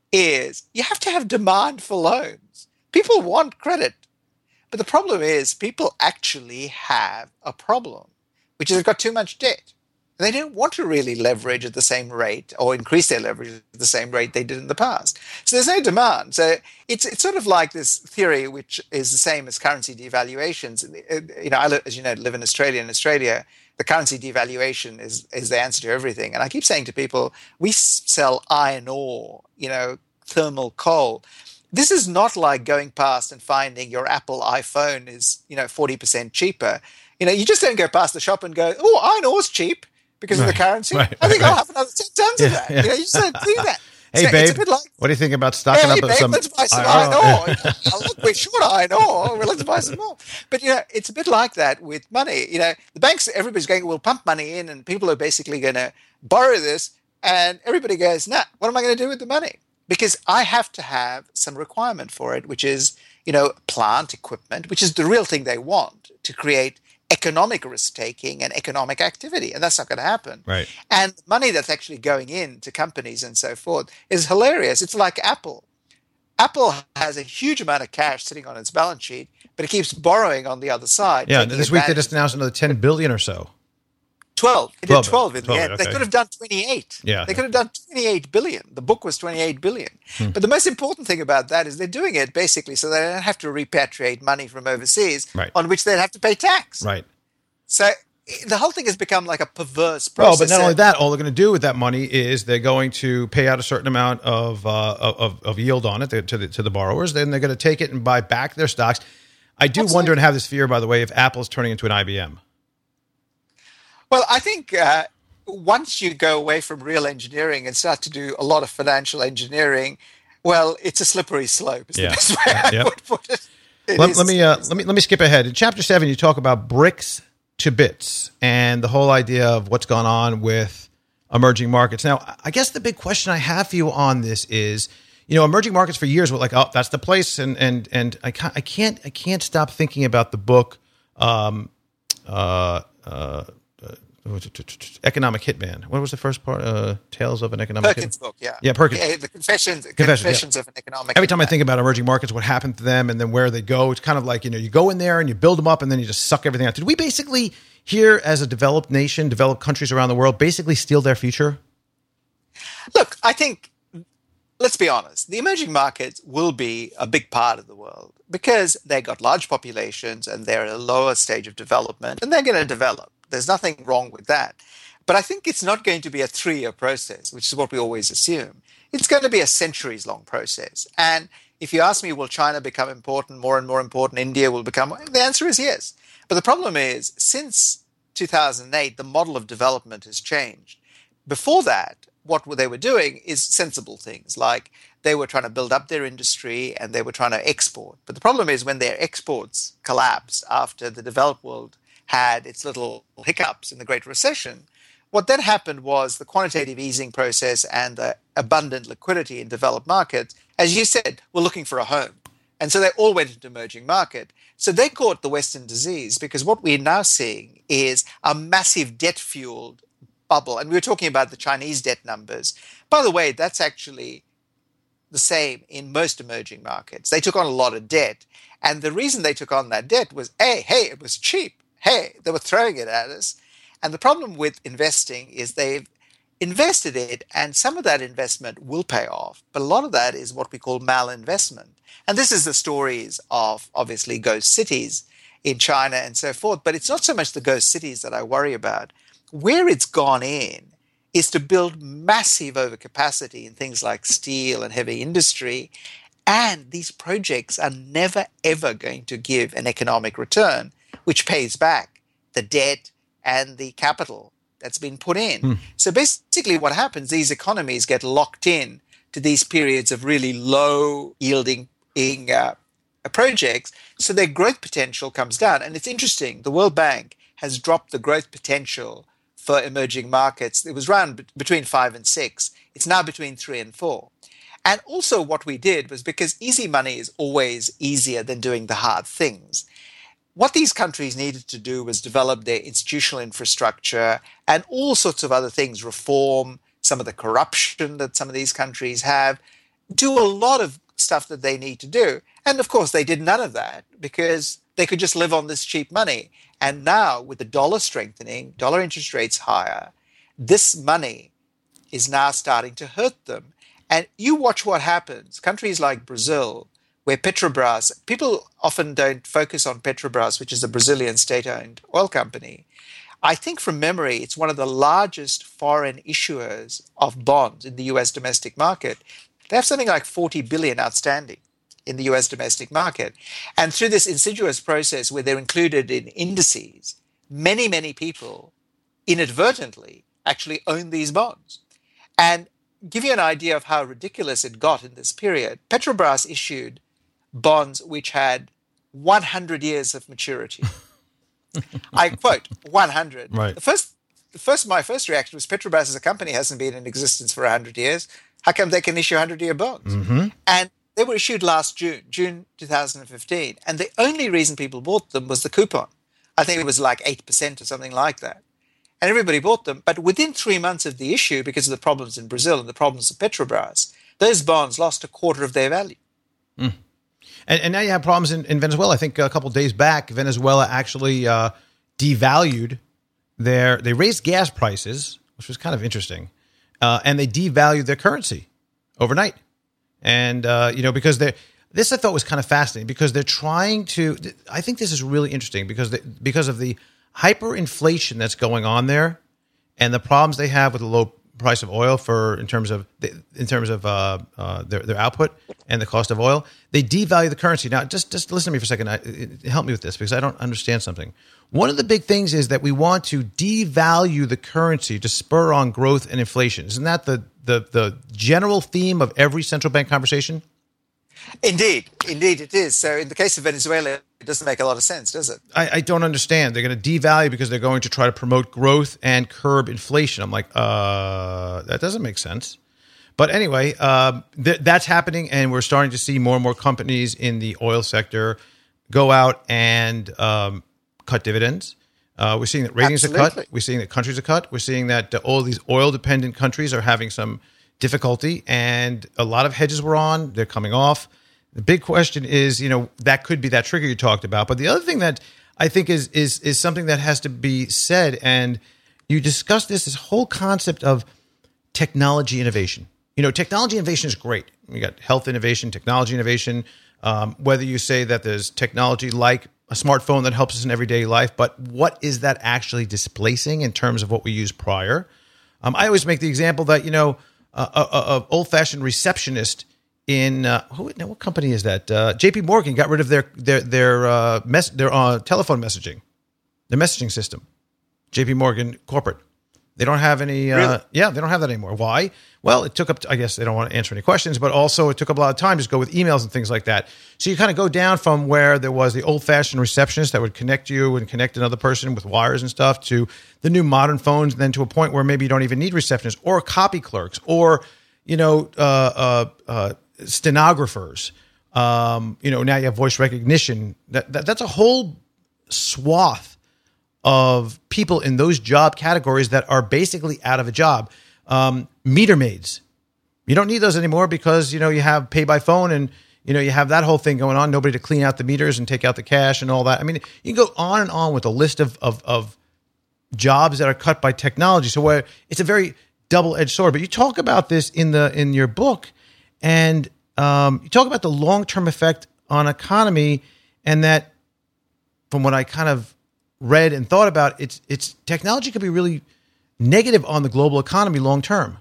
is you have to have demand for loans. People want credit. But the problem is people actually have a problem, which is they've got too much debt. And they don't want to really leverage at the same rate or increase their leverage at the same rate they did in the past. So there's no demand. So it's it's sort of like this theory, which is the same as currency devaluations. You know, I, as you know, live in Australia. In Australia, the currency devaluation is, is the answer to everything. And I keep saying to people, we sell iron ore, you know, thermal coal. This is not like going past and finding your Apple iPhone is, you know, forty percent cheaper. You know, you just don't go past the shop and go, oh, iron ore's cheap because right, of the currency. Right, I think right, I'll right. have another ten tons yeah, of that. Yeah. You know, you just don't do that. Hey, so babe, it's a bit like, what do you think about stocking hey, up babe, some let's buy some iron iron ore? ore. Oh, look, we're short iron ore. Well, let's buy some more. But, you know, it's a bit like that with money. You know, the banks, everybody's going, we'll pump money in and people are basically going to borrow this. And everybody goes, nah, what am I going to do with the money? Because I have to have some requirement for it, which is, you know, plant equipment, which is the real thing they want to create economic risk-taking and economic activity. And that's not going to happen. Right. And the money that's actually going into companies and so forth is hilarious. It's like Apple. Apple has a huge amount of cash sitting on its balance sheet, but it keeps borrowing on the other side. Yeah, this week they just announced another ten billion dollars or so. twelve. They did twelve in the end. Okay. They could have done twenty-eight. Yeah. They could have done twenty-eight billion. The book was twenty-eight billion. Hmm. But the most important thing about that is they're doing it basically so they don't have to repatriate money from overseas right. on which they'd have to pay tax. Right. So the whole thing has become like a perverse process. Well, but not only that, all they're going to do with that money is they're going to pay out a certain amount of uh, of, of yield on it to the to the borrowers. Then they're going to take it and buy back their stocks. I do Absolutely. wonder and have this fear, by the way, if Apple is turning into an I B M. Well, I think uh, once you go away from real engineering and start to do a lot of financial engineering, well, it's a slippery slope. Is yeah. the best way I yep. would put it. it let, is, let me uh, let me let me skip ahead. In chapter seven, you talk about bricks to bits and the whole idea of what's gone on with emerging markets. Now, I guess the big question I have for you on this is, you know, emerging markets for years were like, oh, that's the place, and and and I can't I can't I can't stop thinking about the book, um, uh, uh, Economic Hitman. What was the first part? Uh, Tales of an Economic Perkins Hitman. book, yeah. Yeah, Perkins. Yeah, the Confessions, Confessions, Confessions yeah. of an Economic Every time Hitman. I think about emerging markets, what happened to them and then where they go, it's kind of like, you know, you go in there and you build them up and then you just suck everything out. Did we basically, here as a developed nation, developed countries around the world, basically steal their future? Look, I think, let's be honest, the emerging markets will be a big part of the world because they've got large populations and they're at a lower stage of development and they're going to develop. There's nothing wrong with that. But I think it's not going to be a three-year process, which is what we always assume. It's going to be a centuries-long process. And if you ask me, will China become important, more and more important, India will become, the answer is yes. But the problem is, since two thousand eight, the model of development has changed. Before that, what they were doing is sensible things, like they were trying to build up their industry and they were trying to export. But the problem is when their exports collapsed after the developed world had its little hiccups in the Great Recession, what then happened was the quantitative easing process and the abundant liquidity in developed markets, as you said, were looking for a home. And so they all went into emerging market. So they caught the Western disease because what we're now seeing is a massive debt-fueled bubble. And we were talking about the Chinese debt numbers. By the way, that's actually the same in most emerging markets. They took on a lot of debt. And the reason they took on that debt was, hey, hey, it was cheap. Hey, they were throwing it at us. And the problem with investing is they've invested it, and some of that investment will pay off. But a lot of that is what we call malinvestment. And this is the stories of, obviously, ghost cities in China and so forth. But it's not so much the ghost cities that I worry about. Where it's gone in is to build massive overcapacity in things like steel and heavy industry. And these projects are never, ever going to give an economic return, which pays back the debt and the capital that's been put in. Hmm. So basically what happens, these economies get locked in to these periods of really low yielding uh, projects. So their growth potential comes down. And it's interesting, the World Bank has dropped the growth potential for emerging markets. It was around between five and six. It's now between three and four. And also what we did was, because easy money is always easier than doing the hard things, what these countries needed to do was develop their institutional infrastructure and all sorts of other things, reform some of the corruption that some of these countries have, do a lot of stuff that they need to do. And of course, they did none of that because they could just live on this cheap money. And now with the dollar strengthening, dollar interest rates higher, this money is now starting to hurt them. And you watch what happens. Countries like Brazil, where Petrobras, people often don't focus on Petrobras, which is a Brazilian state-owned oil company. I think from memory, it's one of the largest foreign issuers of bonds in the U S domestic market. They have something like forty billion dollars outstanding in the U S domestic market. And through this insidious process where they're included in indices, many, many people inadvertently actually own these bonds. And give you an idea of how ridiculous it got in this period, Petrobras issued bonds which had one hundred years of maturity. I quote, one hundred. Right. The first, the first, my first reaction was Petrobras as a company hasn't been in existence for one hundred years. How come they can issue one hundred-year bonds? Mm-hmm. And they were issued last June, June two thousand fifteen. And the only reason people bought them was the coupon. I think it was like eight percent or something like that. And everybody bought them. But within three months of the issue, because of the problems in Brazil and the problems of Petrobras, those bonds lost a quarter of their value. Mm. And, and now you have problems in, in Venezuela. I think a couple of days back, Venezuela actually uh, devalued their, they raised gas prices, which was kind of interesting, uh, and they devalued their currency overnight. And, uh, you know, because they're, this I thought was kind of fascinating because they're trying to, I think this is really interesting because they, because of the hyperinflation that's going on there and the problems they have with the low price of oil for in terms of in terms of uh, uh, their their output and the cost of oil, they devalue the currency. Now, just just listen to me for a second. I, it, help me with this because I don't understand something. One of the big things is that we want to devalue the currency to spur on growth and inflation. Isn't that the the the general theme of every central bank conversation? Indeed, indeed it is. So in the case of Venezuela, it doesn't make a lot of sense, does it? I, I don't understand. They're going to devalue because they're going to try to promote growth and curb inflation. I'm like, uh, that doesn't make sense. But anyway, um, th- that's happening, and we're starting to see more and more companies in the oil sector go out and um, cut dividends. Uh, we're seeing that ratings Absolutely. are cut. We're seeing that countries are cut. We're seeing that uh, all these oil-dependent countries are having some difficulty, and a lot of hedges were on. They're coming off. The big question is, you know, that could be that trigger you talked about. But the other thing that I think is is is something that has to be said, and you discussed this, this whole concept of technology innovation. You know, technology innovation is great. We got health innovation, technology innovation, um, whether you say that there's technology like a smartphone that helps us in everyday life, but what is that actually displacing in terms of what we used prior? Um, I always make the example that, you know, a, a, a old-fashioned receptionist in uh, who, now what company is that? Uh, J P Morgan got rid of their their their uh, mess their uh, telephone messaging, their messaging system. J P Morgan corporate, they don't have any. Uh, really? Yeah, they don't have that anymore. Why? Well, it took up. I guess they don't want to answer any questions, but also it took up a lot of time to just go with emails and things like that. So you kind of go down from where there was the old-fashioned receptionist that would connect you and connect another person with wires and stuff to the new modern phones, and then to a point where maybe you don't even need receptionists or copy clerks or you know uh, uh, uh, stenographers. Um, you know, now you have voice recognition. That, that that's a whole swath of people in those job categories that are basically out of a job. Um, meter maids, you don't need those anymore because, you know, you have pay by phone and, you know, you have that whole thing going on, nobody to clean out the meters and take out the cash and all that. I mean, you can go on and on with a list of, of, of jobs that are cut by technology. So where it's a very double-edged sword, but you talk about this in the, in your book and, um, you talk about the long-term effect on economy and that from what I kind of read and thought about, it's, it's technology could be really negative on the global economy long term.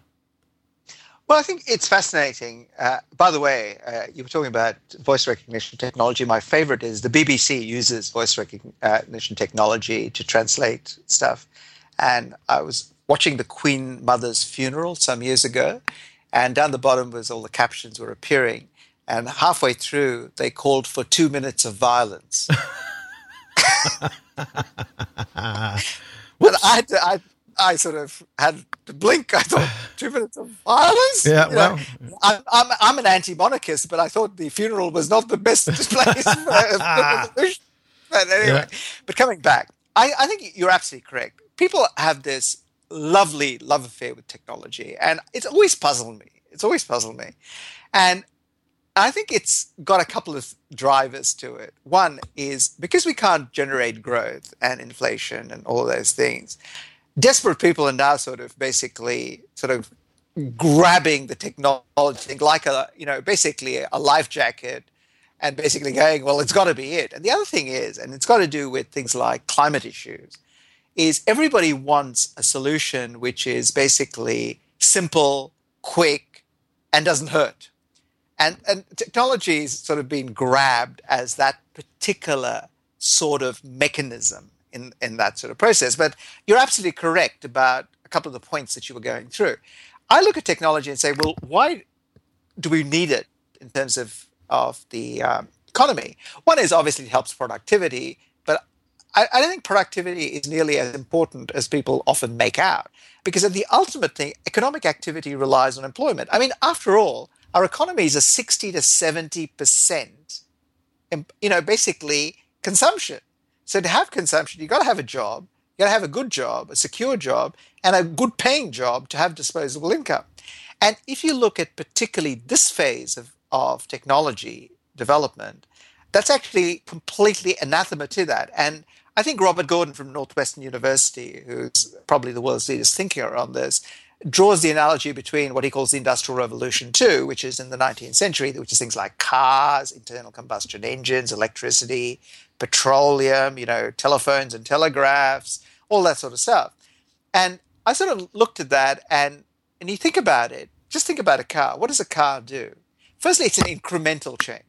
Well, I think it's fascinating. Uh, by the way, uh, you were talking about voice recognition technology. My favorite is the B B C uses voice recognition technology to translate stuff. and I was watching the Queen Mother's funeral some years ago, and down the bottom was all the captions were appearing, and halfway through they called for two minutes of violence. But I, had to, I, I sort of had to blink. I thought, two minutes of violence? Yeah, you well, know, I'm, I'm, I'm an anti-monarchist, but I thought the funeral was not the best place for a revolution. But anyway, yeah. But coming back, I, I think you're absolutely correct. People have this lovely love affair with technology, and it's always puzzled me. It's always puzzled me. And I think it's got a couple of drivers to it. One is because we can't generate growth and inflation and all those things, desperate people are now sort of basically sort of grabbing the technology like a, you know, basically a life jacket and basically going, well, it's got to be it. And the other thing is, and it's got to do with things like climate issues, is everybody wants a solution which is basically simple, quick, and doesn't hurt. And, and technology has sort of been grabbed as that particular sort of mechanism in, in that sort of process. But you're absolutely correct about a couple of the points that you were going through. I look at technology and say, well, why do we need it in terms of, of the um, economy? One is obviously it helps productivity, but I, I don't think productivity is nearly as important as people often make out. Because at the ultimate thing, economic activity relies on employment. I mean, after all, our economies are sixty to seventy percent, you know, basically consumption. So to have consumption, you've got to have a job, you've got to have a good job, a secure job, and a good paying job to have disposable income. And if you look at particularly this phase of, of technology development, that's actually completely anathema to that. And I think Robert Gordon from Northwestern University, who's probably the world's leading thinker on this, draws the analogy between what he calls the Industrial Revolution two, which is in the nineteenth century, which is things like cars, internal combustion engines, electricity, petroleum, you know, telephones and telegraphs, all that sort of stuff. And I sort of looked at that, and, and you think about it, just think about a car. What does a car do? Firstly, it's an incremental change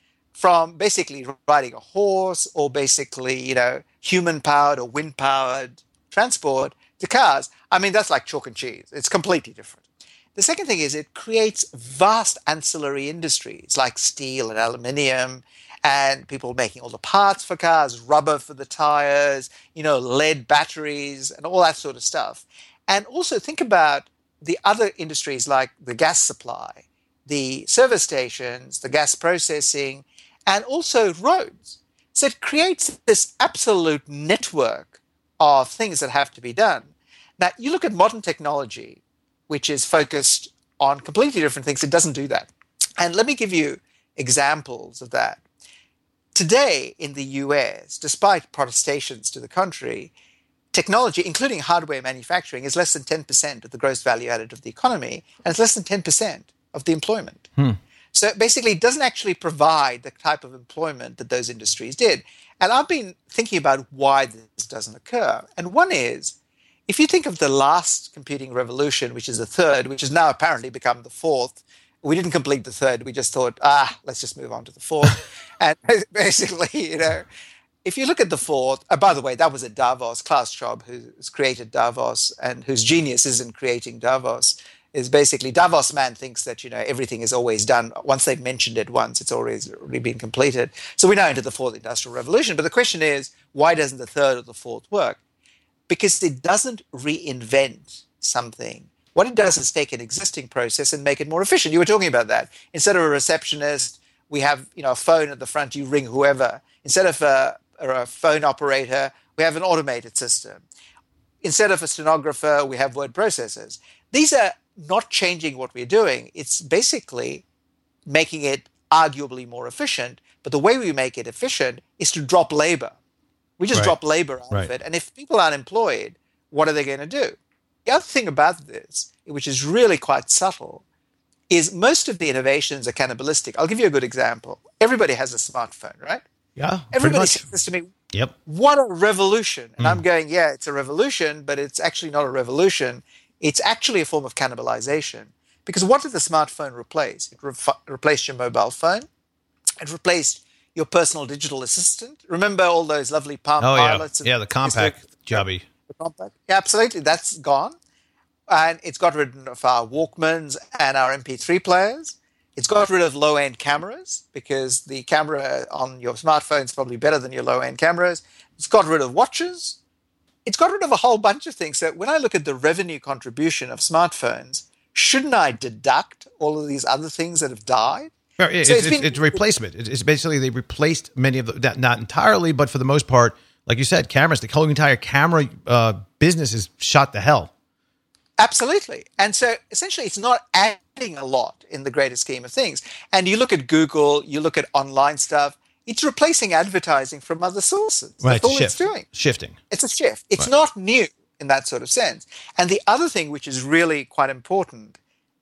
from basically riding a horse or basically, you know, human-powered or wind-powered transport to cars. I mean, that's like chalk and cheese. It's completely different. The second thing is it creates vast ancillary industries like steel and aluminium and people making all the parts for cars, rubber for the tires, you know, lead batteries and all that sort of stuff. And also think about the other industries like the gas supply, the service stations, the gas processing, and also roads. So it creates this absolute network of things that have to be done. Now, you look at modern technology, which is focused on completely different things. It doesn't do that. And let me give you examples of that. Today in the U S, despite protestations to the contrary, technology, including hardware manufacturing, is less than ten percent of the gross value added of the economy, and it's less than ten percent of the employment. Hmm. So basically, it doesn't actually provide the type of employment that those industries did. And I've been thinking about why this doesn't occur. And one is, if you think of the last computing revolution, which is the third, which has now apparently become the fourth, we didn't complete the third. We just thought, ah, let's just move on to the fourth. And basically, you know, if you look at the fourth, oh, by the way, that was at Davos. Klaus Schwab, who's created Davos and whose genius is in creating Davos, is basically Davos man thinks that, you know, everything is always done. Once they've mentioned it once, it's already, already been completed. So we're now into the fourth industrial revolution. But the question is, why doesn't the third or the fourth work? Because it doesn't reinvent something. What it does is take an existing process and make it more efficient. You were talking about that. Instead of a receptionist, we have, you know, a phone at the front, you ring whoever. Instead of a, a phone operator, we have an automated system. Instead of a stenographer, we have word processors. These are not changing what we're doing. It's basically making it arguably more efficient. But the way we make it efficient is to drop labor. We just right. drop labor out right. of it. And if people aren't employed, what are they going to do? The other thing about this, which is really quite subtle, is most of the innovations are cannibalistic. I'll give you a good example. Everybody has a smartphone, right? Yeah. Everybody says this to me, yep. What a revolution. And mm. I'm going, yeah, it's a revolution, but it's actually not a revolution. It's actually a form of cannibalization. Because what did the smartphone replace? It re- replaced your mobile phone. It replaced your personal digital assistant. Remember all those lovely Palm oh, Pilots? Yeah, yeah the compact jobby. The compact. Yeah, absolutely. That's gone. And it's got rid of our Walkmans and our M P three players. It's got rid of low-end cameras because the camera on your smartphone is probably better than your low-end cameras. It's got rid of watches. It's got rid of a whole bunch of things. So when I look at the revenue contribution of smartphones, shouldn't I deduct all of these other things that have died? No, it, so it's, it's, it's, been, it's replacement. It's, it's basically they replaced many of the, not entirely, but for the most part, like you said, cameras, the whole entire camera uh, business is shot to hell. Absolutely. And so essentially it's not adding a lot in the greater scheme of things. And you look at Google, you look at online stuff, it's replacing advertising from other sources. Right, That's all shift. it's doing. Shifting. It's a shift. It's Right. not new in that sort of sense. And the other thing which is really quite important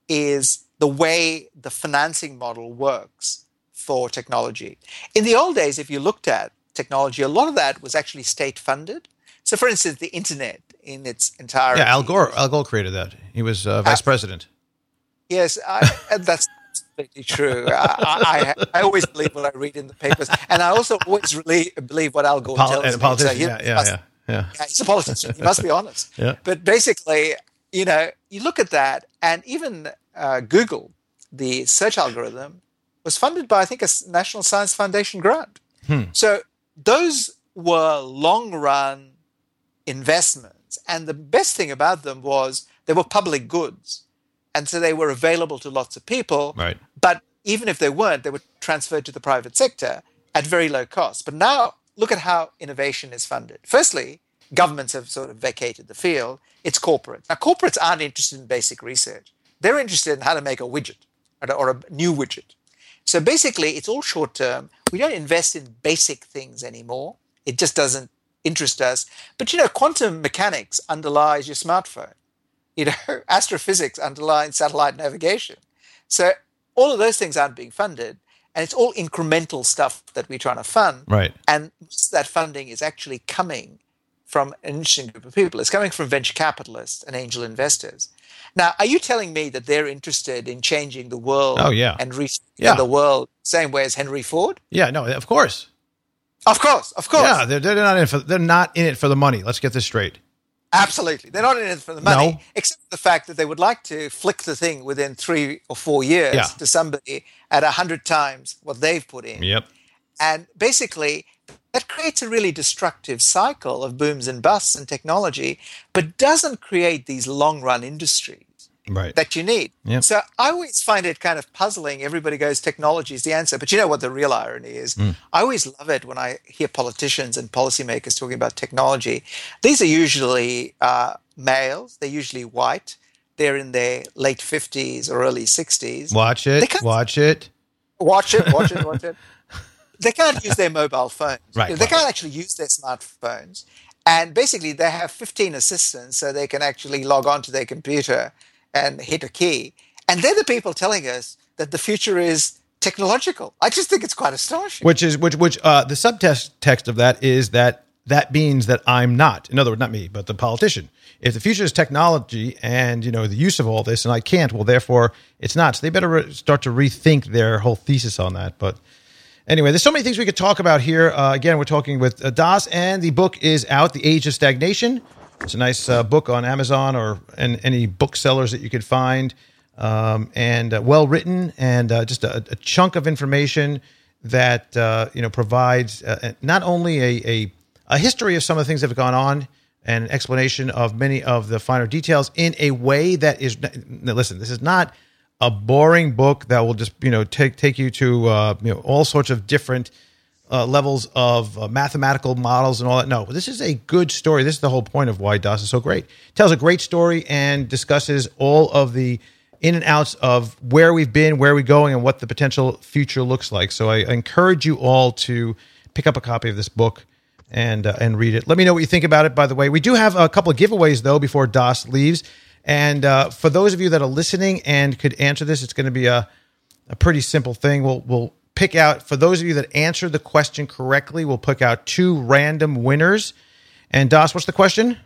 is the way the financing model works for technology. In the old days, if you looked at technology, a lot of that was actually state funded. So for instance, the internet in its entirety. Yeah, Al Gore. Al Gore created that. He was uh, vice president. Yes, I, that's completely true. I, I, I always believe what I read in the papers. And I also always really believe what Al Gore Pol- tells and a me. politician. So he yeah, yeah, must- yeah, yeah. yeah, he's a politician. He must be honest. Yeah. But basically, you know, you look at that, and even uh, Google, the search algorithm, was funded by, I think, a National Science Foundation grant. Hmm. So those were long-run investments. And the best thing about them was they were public goods. And so they were available to lots of people. Right. But even if they weren't, they were transferred to the private sector at very low cost. But now look at how innovation is funded. Firstly, governments have sort of vacated the field. It's corporate. Now, corporates aren't interested in basic research. They're interested in how to make a widget or a new widget. So basically, it's all short term. We don't invest in basic things anymore. It just doesn't interest us. But, you know, quantum mechanics underlies your smartphone. You know, astrophysics underlines satellite navigation. So all of those things aren't being funded. And it's all incremental stuff that we're trying to fund. Right. And that funding is actually coming from an interesting group of people. It's coming from venture capitalists and angel investors. Now, are you telling me that they're interested in changing the world Oh, yeah. and rethinking Yeah. the world same way as Henry Ford? Yeah, no, of course. Of course, of course. Yeah, they're, they're not in it for they're not in it for the money. Let's get this straight. Absolutely. They're not in it for the money, No. except for the fact that they would like to flick the thing within three or four years Yeah. to somebody at a hundred times what they've put in. Yep. And basically, that creates a really destructive cycle of booms and busts in technology, but doesn't create these long-run industries Right. that you need. Yep. So I always find it kind of puzzling. Everybody goes, technology is the answer. But you know what the real irony is? Mm. I always love it when I hear politicians and policymakers talking about technology. These are usually uh, males. They're usually white. They're in their late fifties or early sixties. Watch They it. can't- Watch it. Watch it, watch it, watch it. They can't use their mobile phones. Right, They right. can't actually use their smartphones. And basically, they have fifteen assistants so they can actually log on to their computer and hit a key. And they're the people telling us that the future is technological. I just think it's quite astonishing. Which is which which uh the subtext text of that is that that means that I'm not. In other words, not me, but the politician. If the future is technology and, you know, the use of all this and I can't, well, therefore it's not. So they better re- start to rethink their whole thesis on that. But anyway, there's so many things we could talk about here. Uh, again, we're talking with uh, Das, and the book is out, The Age of Stagnation. It's a nice uh, book on Amazon or and any booksellers that you could find, um, and uh, well written, and uh, just a, a chunk of information that uh, you know provides uh, not only a, a a history of some of the things that have gone on and an explanation of many of the finer details in a way that is. Now listen, this is not a boring book that will just you know take take you to uh, you know all sorts of different. Uh, levels of uh, mathematical models and all that. No, this is a good story. This is the whole point of why Das is so great. Tells a great story and discusses all of the in and outs of where we've been, where we're going, and what the potential future looks like. So I, I encourage you all to pick up a copy of this book and uh, and read it. Let me know what you think about it, by the way. We do have a couple of giveaways, though, before Das leaves. And uh, for those of you that are listening and could answer this, it's going to be a, a pretty simple thing. We'll we'll pick out, for those of you that answer the question correctly, we'll pick out two random winners. And Das, what's the question?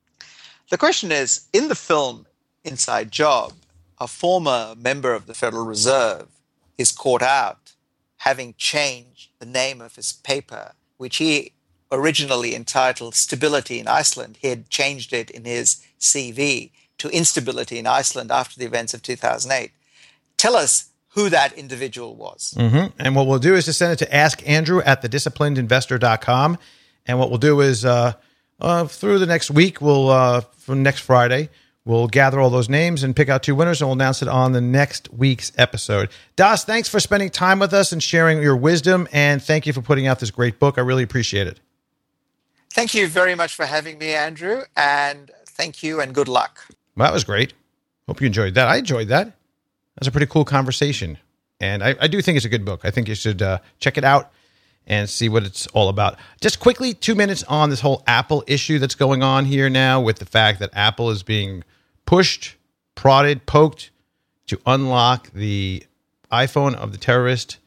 The question is, in the film Inside Job, a former member of the Federal Reserve is caught out having changed the name of his paper, which he originally entitled Stability in Iceland. He had changed it in his C V to Instability in Iceland after the events of two thousand eight. Tell us who that individual was. Mm-hmm. And what we'll do is to send it to Ask Andrew at the disciplined investor dot com. And what we'll do is uh, uh, through the next week, we'll uh, from next Friday, we'll gather all those names and pick out two winners, and we'll announce it on the next week's episode. Das, thanks for spending time with us and sharing your wisdom, and thank you for putting out this great book. I really appreciate it. Thank you very much for having me, Andrew, and thank you and good luck. Well, that was great. Hope you enjoyed that. I enjoyed that. That's a pretty cool conversation, and I, I do think it's a good book. I think you should uh, check it out and see what it's all about. Just quickly, two minutes on this whole Apple issue that's going on here now with the fact that Apple is being pushed, prodded, poked to unlock the iPhone of the terrorist.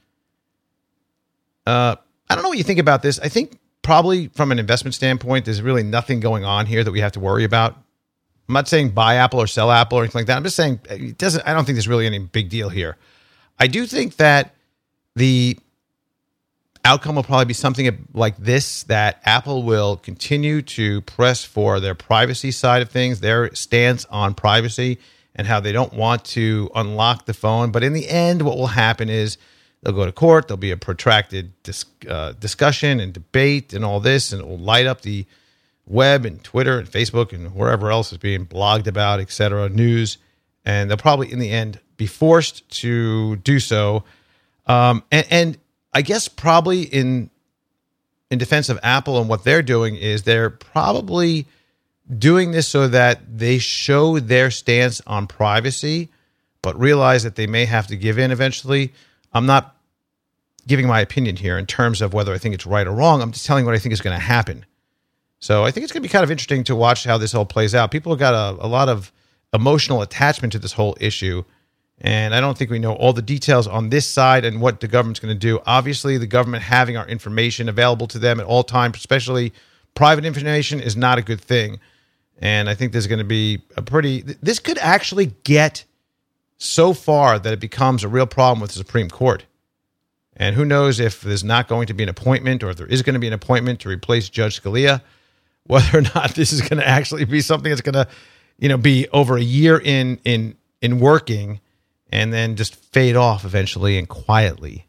Uh, I don't know what you think about this. I think probably from an investment standpoint, there's really nothing going on here that we have to worry about. I'm not saying buy Apple or sell Apple or anything like that. I'm just saying it doesn't. I don't think there's really any big deal here. I do think that the outcome will probably be something like this, that Apple will continue to press for their privacy side of things, their stance on privacy and how they don't want to unlock the phone. But in the end, what will happen is they'll go to court. There'll be a protracted dis- uh, discussion and debate and all this, and it will light up the web and Twitter and Facebook and wherever else is being blogged about, et cetera, news. And they'll probably, in the end, be forced to do so. Um, and, and I guess probably in in defense of Apple and what they're doing is they're probably doing this so that they show their stance on privacy, but realize that they may have to give in eventually. I'm not giving my opinion here in terms of whether I think it's right or wrong. I'm just telling what I think is going to happen. So I think it's going to be kind of interesting to watch how this all plays out. People have got a, a lot of emotional attachment to this whole issue, and I don't think we know all the details on this side and what the government's going to do. Obviously, the government having our information available to them at all times, especially private information, is not a good thing. And I think there's going to be a pretty... This could actually get so far that it becomes a real problem with the Supreme Court. And who knows if there's not going to be an appointment, or if there is going to be an appointment to replace Judge Scalia, whether or not this is going to actually be something that's going to, you know, be over a year in in in working and then just fade off eventually and quietly,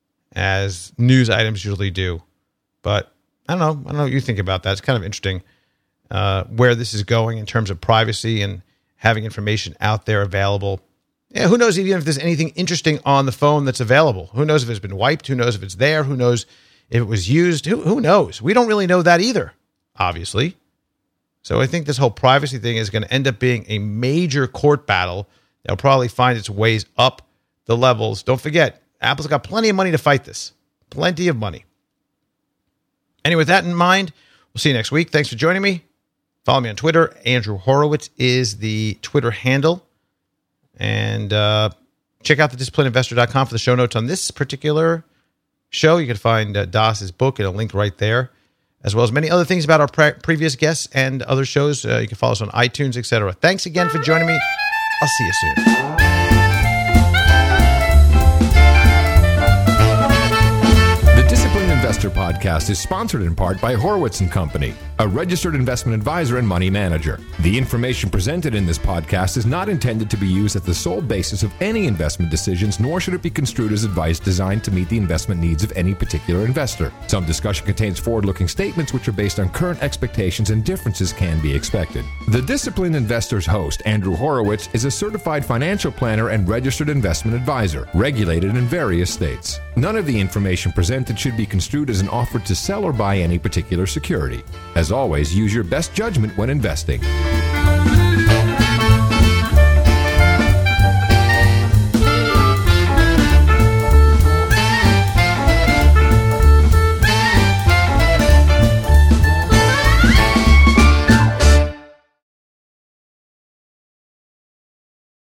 as news items usually do. But I don't know. I don't know what you think about that. It's kind of interesting uh, where this is going in terms of privacy and having information out there available. Yeah, who knows even if there's anything interesting on the phone that's available? Who knows if it's been wiped? Who knows if it's there? Who knows if it was used? Who who knows? We don't really know that either, obviously. So I think this whole privacy thing is going to end up being a major court battle that'll probably find its ways up the levels. Don't forget, Apple's got plenty of money to fight this. Plenty of money. Anyway, with that in mind, we'll see you next week. Thanks for joining me. Follow me on Twitter. Andrew Horowitz is the Twitter handle. And uh, check out the disciplined investor dot com for the show notes on this particular show. You can find uh, Das's book and a link right there, as well as many other things about our pre- previous guests and other shows. Uh, you can follow us on iTunes, et cetera. Thanks again for joining me. I'll see you soon. The Disciplined Investor Podcast is sponsored in part by Horowitz and Company, a registered investment advisor and money manager. The information presented in this podcast is not intended to be used as the sole basis of any investment decisions, nor should it be construed as advice designed to meet the investment needs of any particular investor. Some discussion contains forward-looking statements which are based on current expectations, and differences can be expected. The Disciplined Investor's host, Andrew Horowitz, is a certified financial planner and registered investment advisor, regulated in various states. None of the information presented should be construed as an offer to sell or buy any particular security. As always, use your best judgment when investing.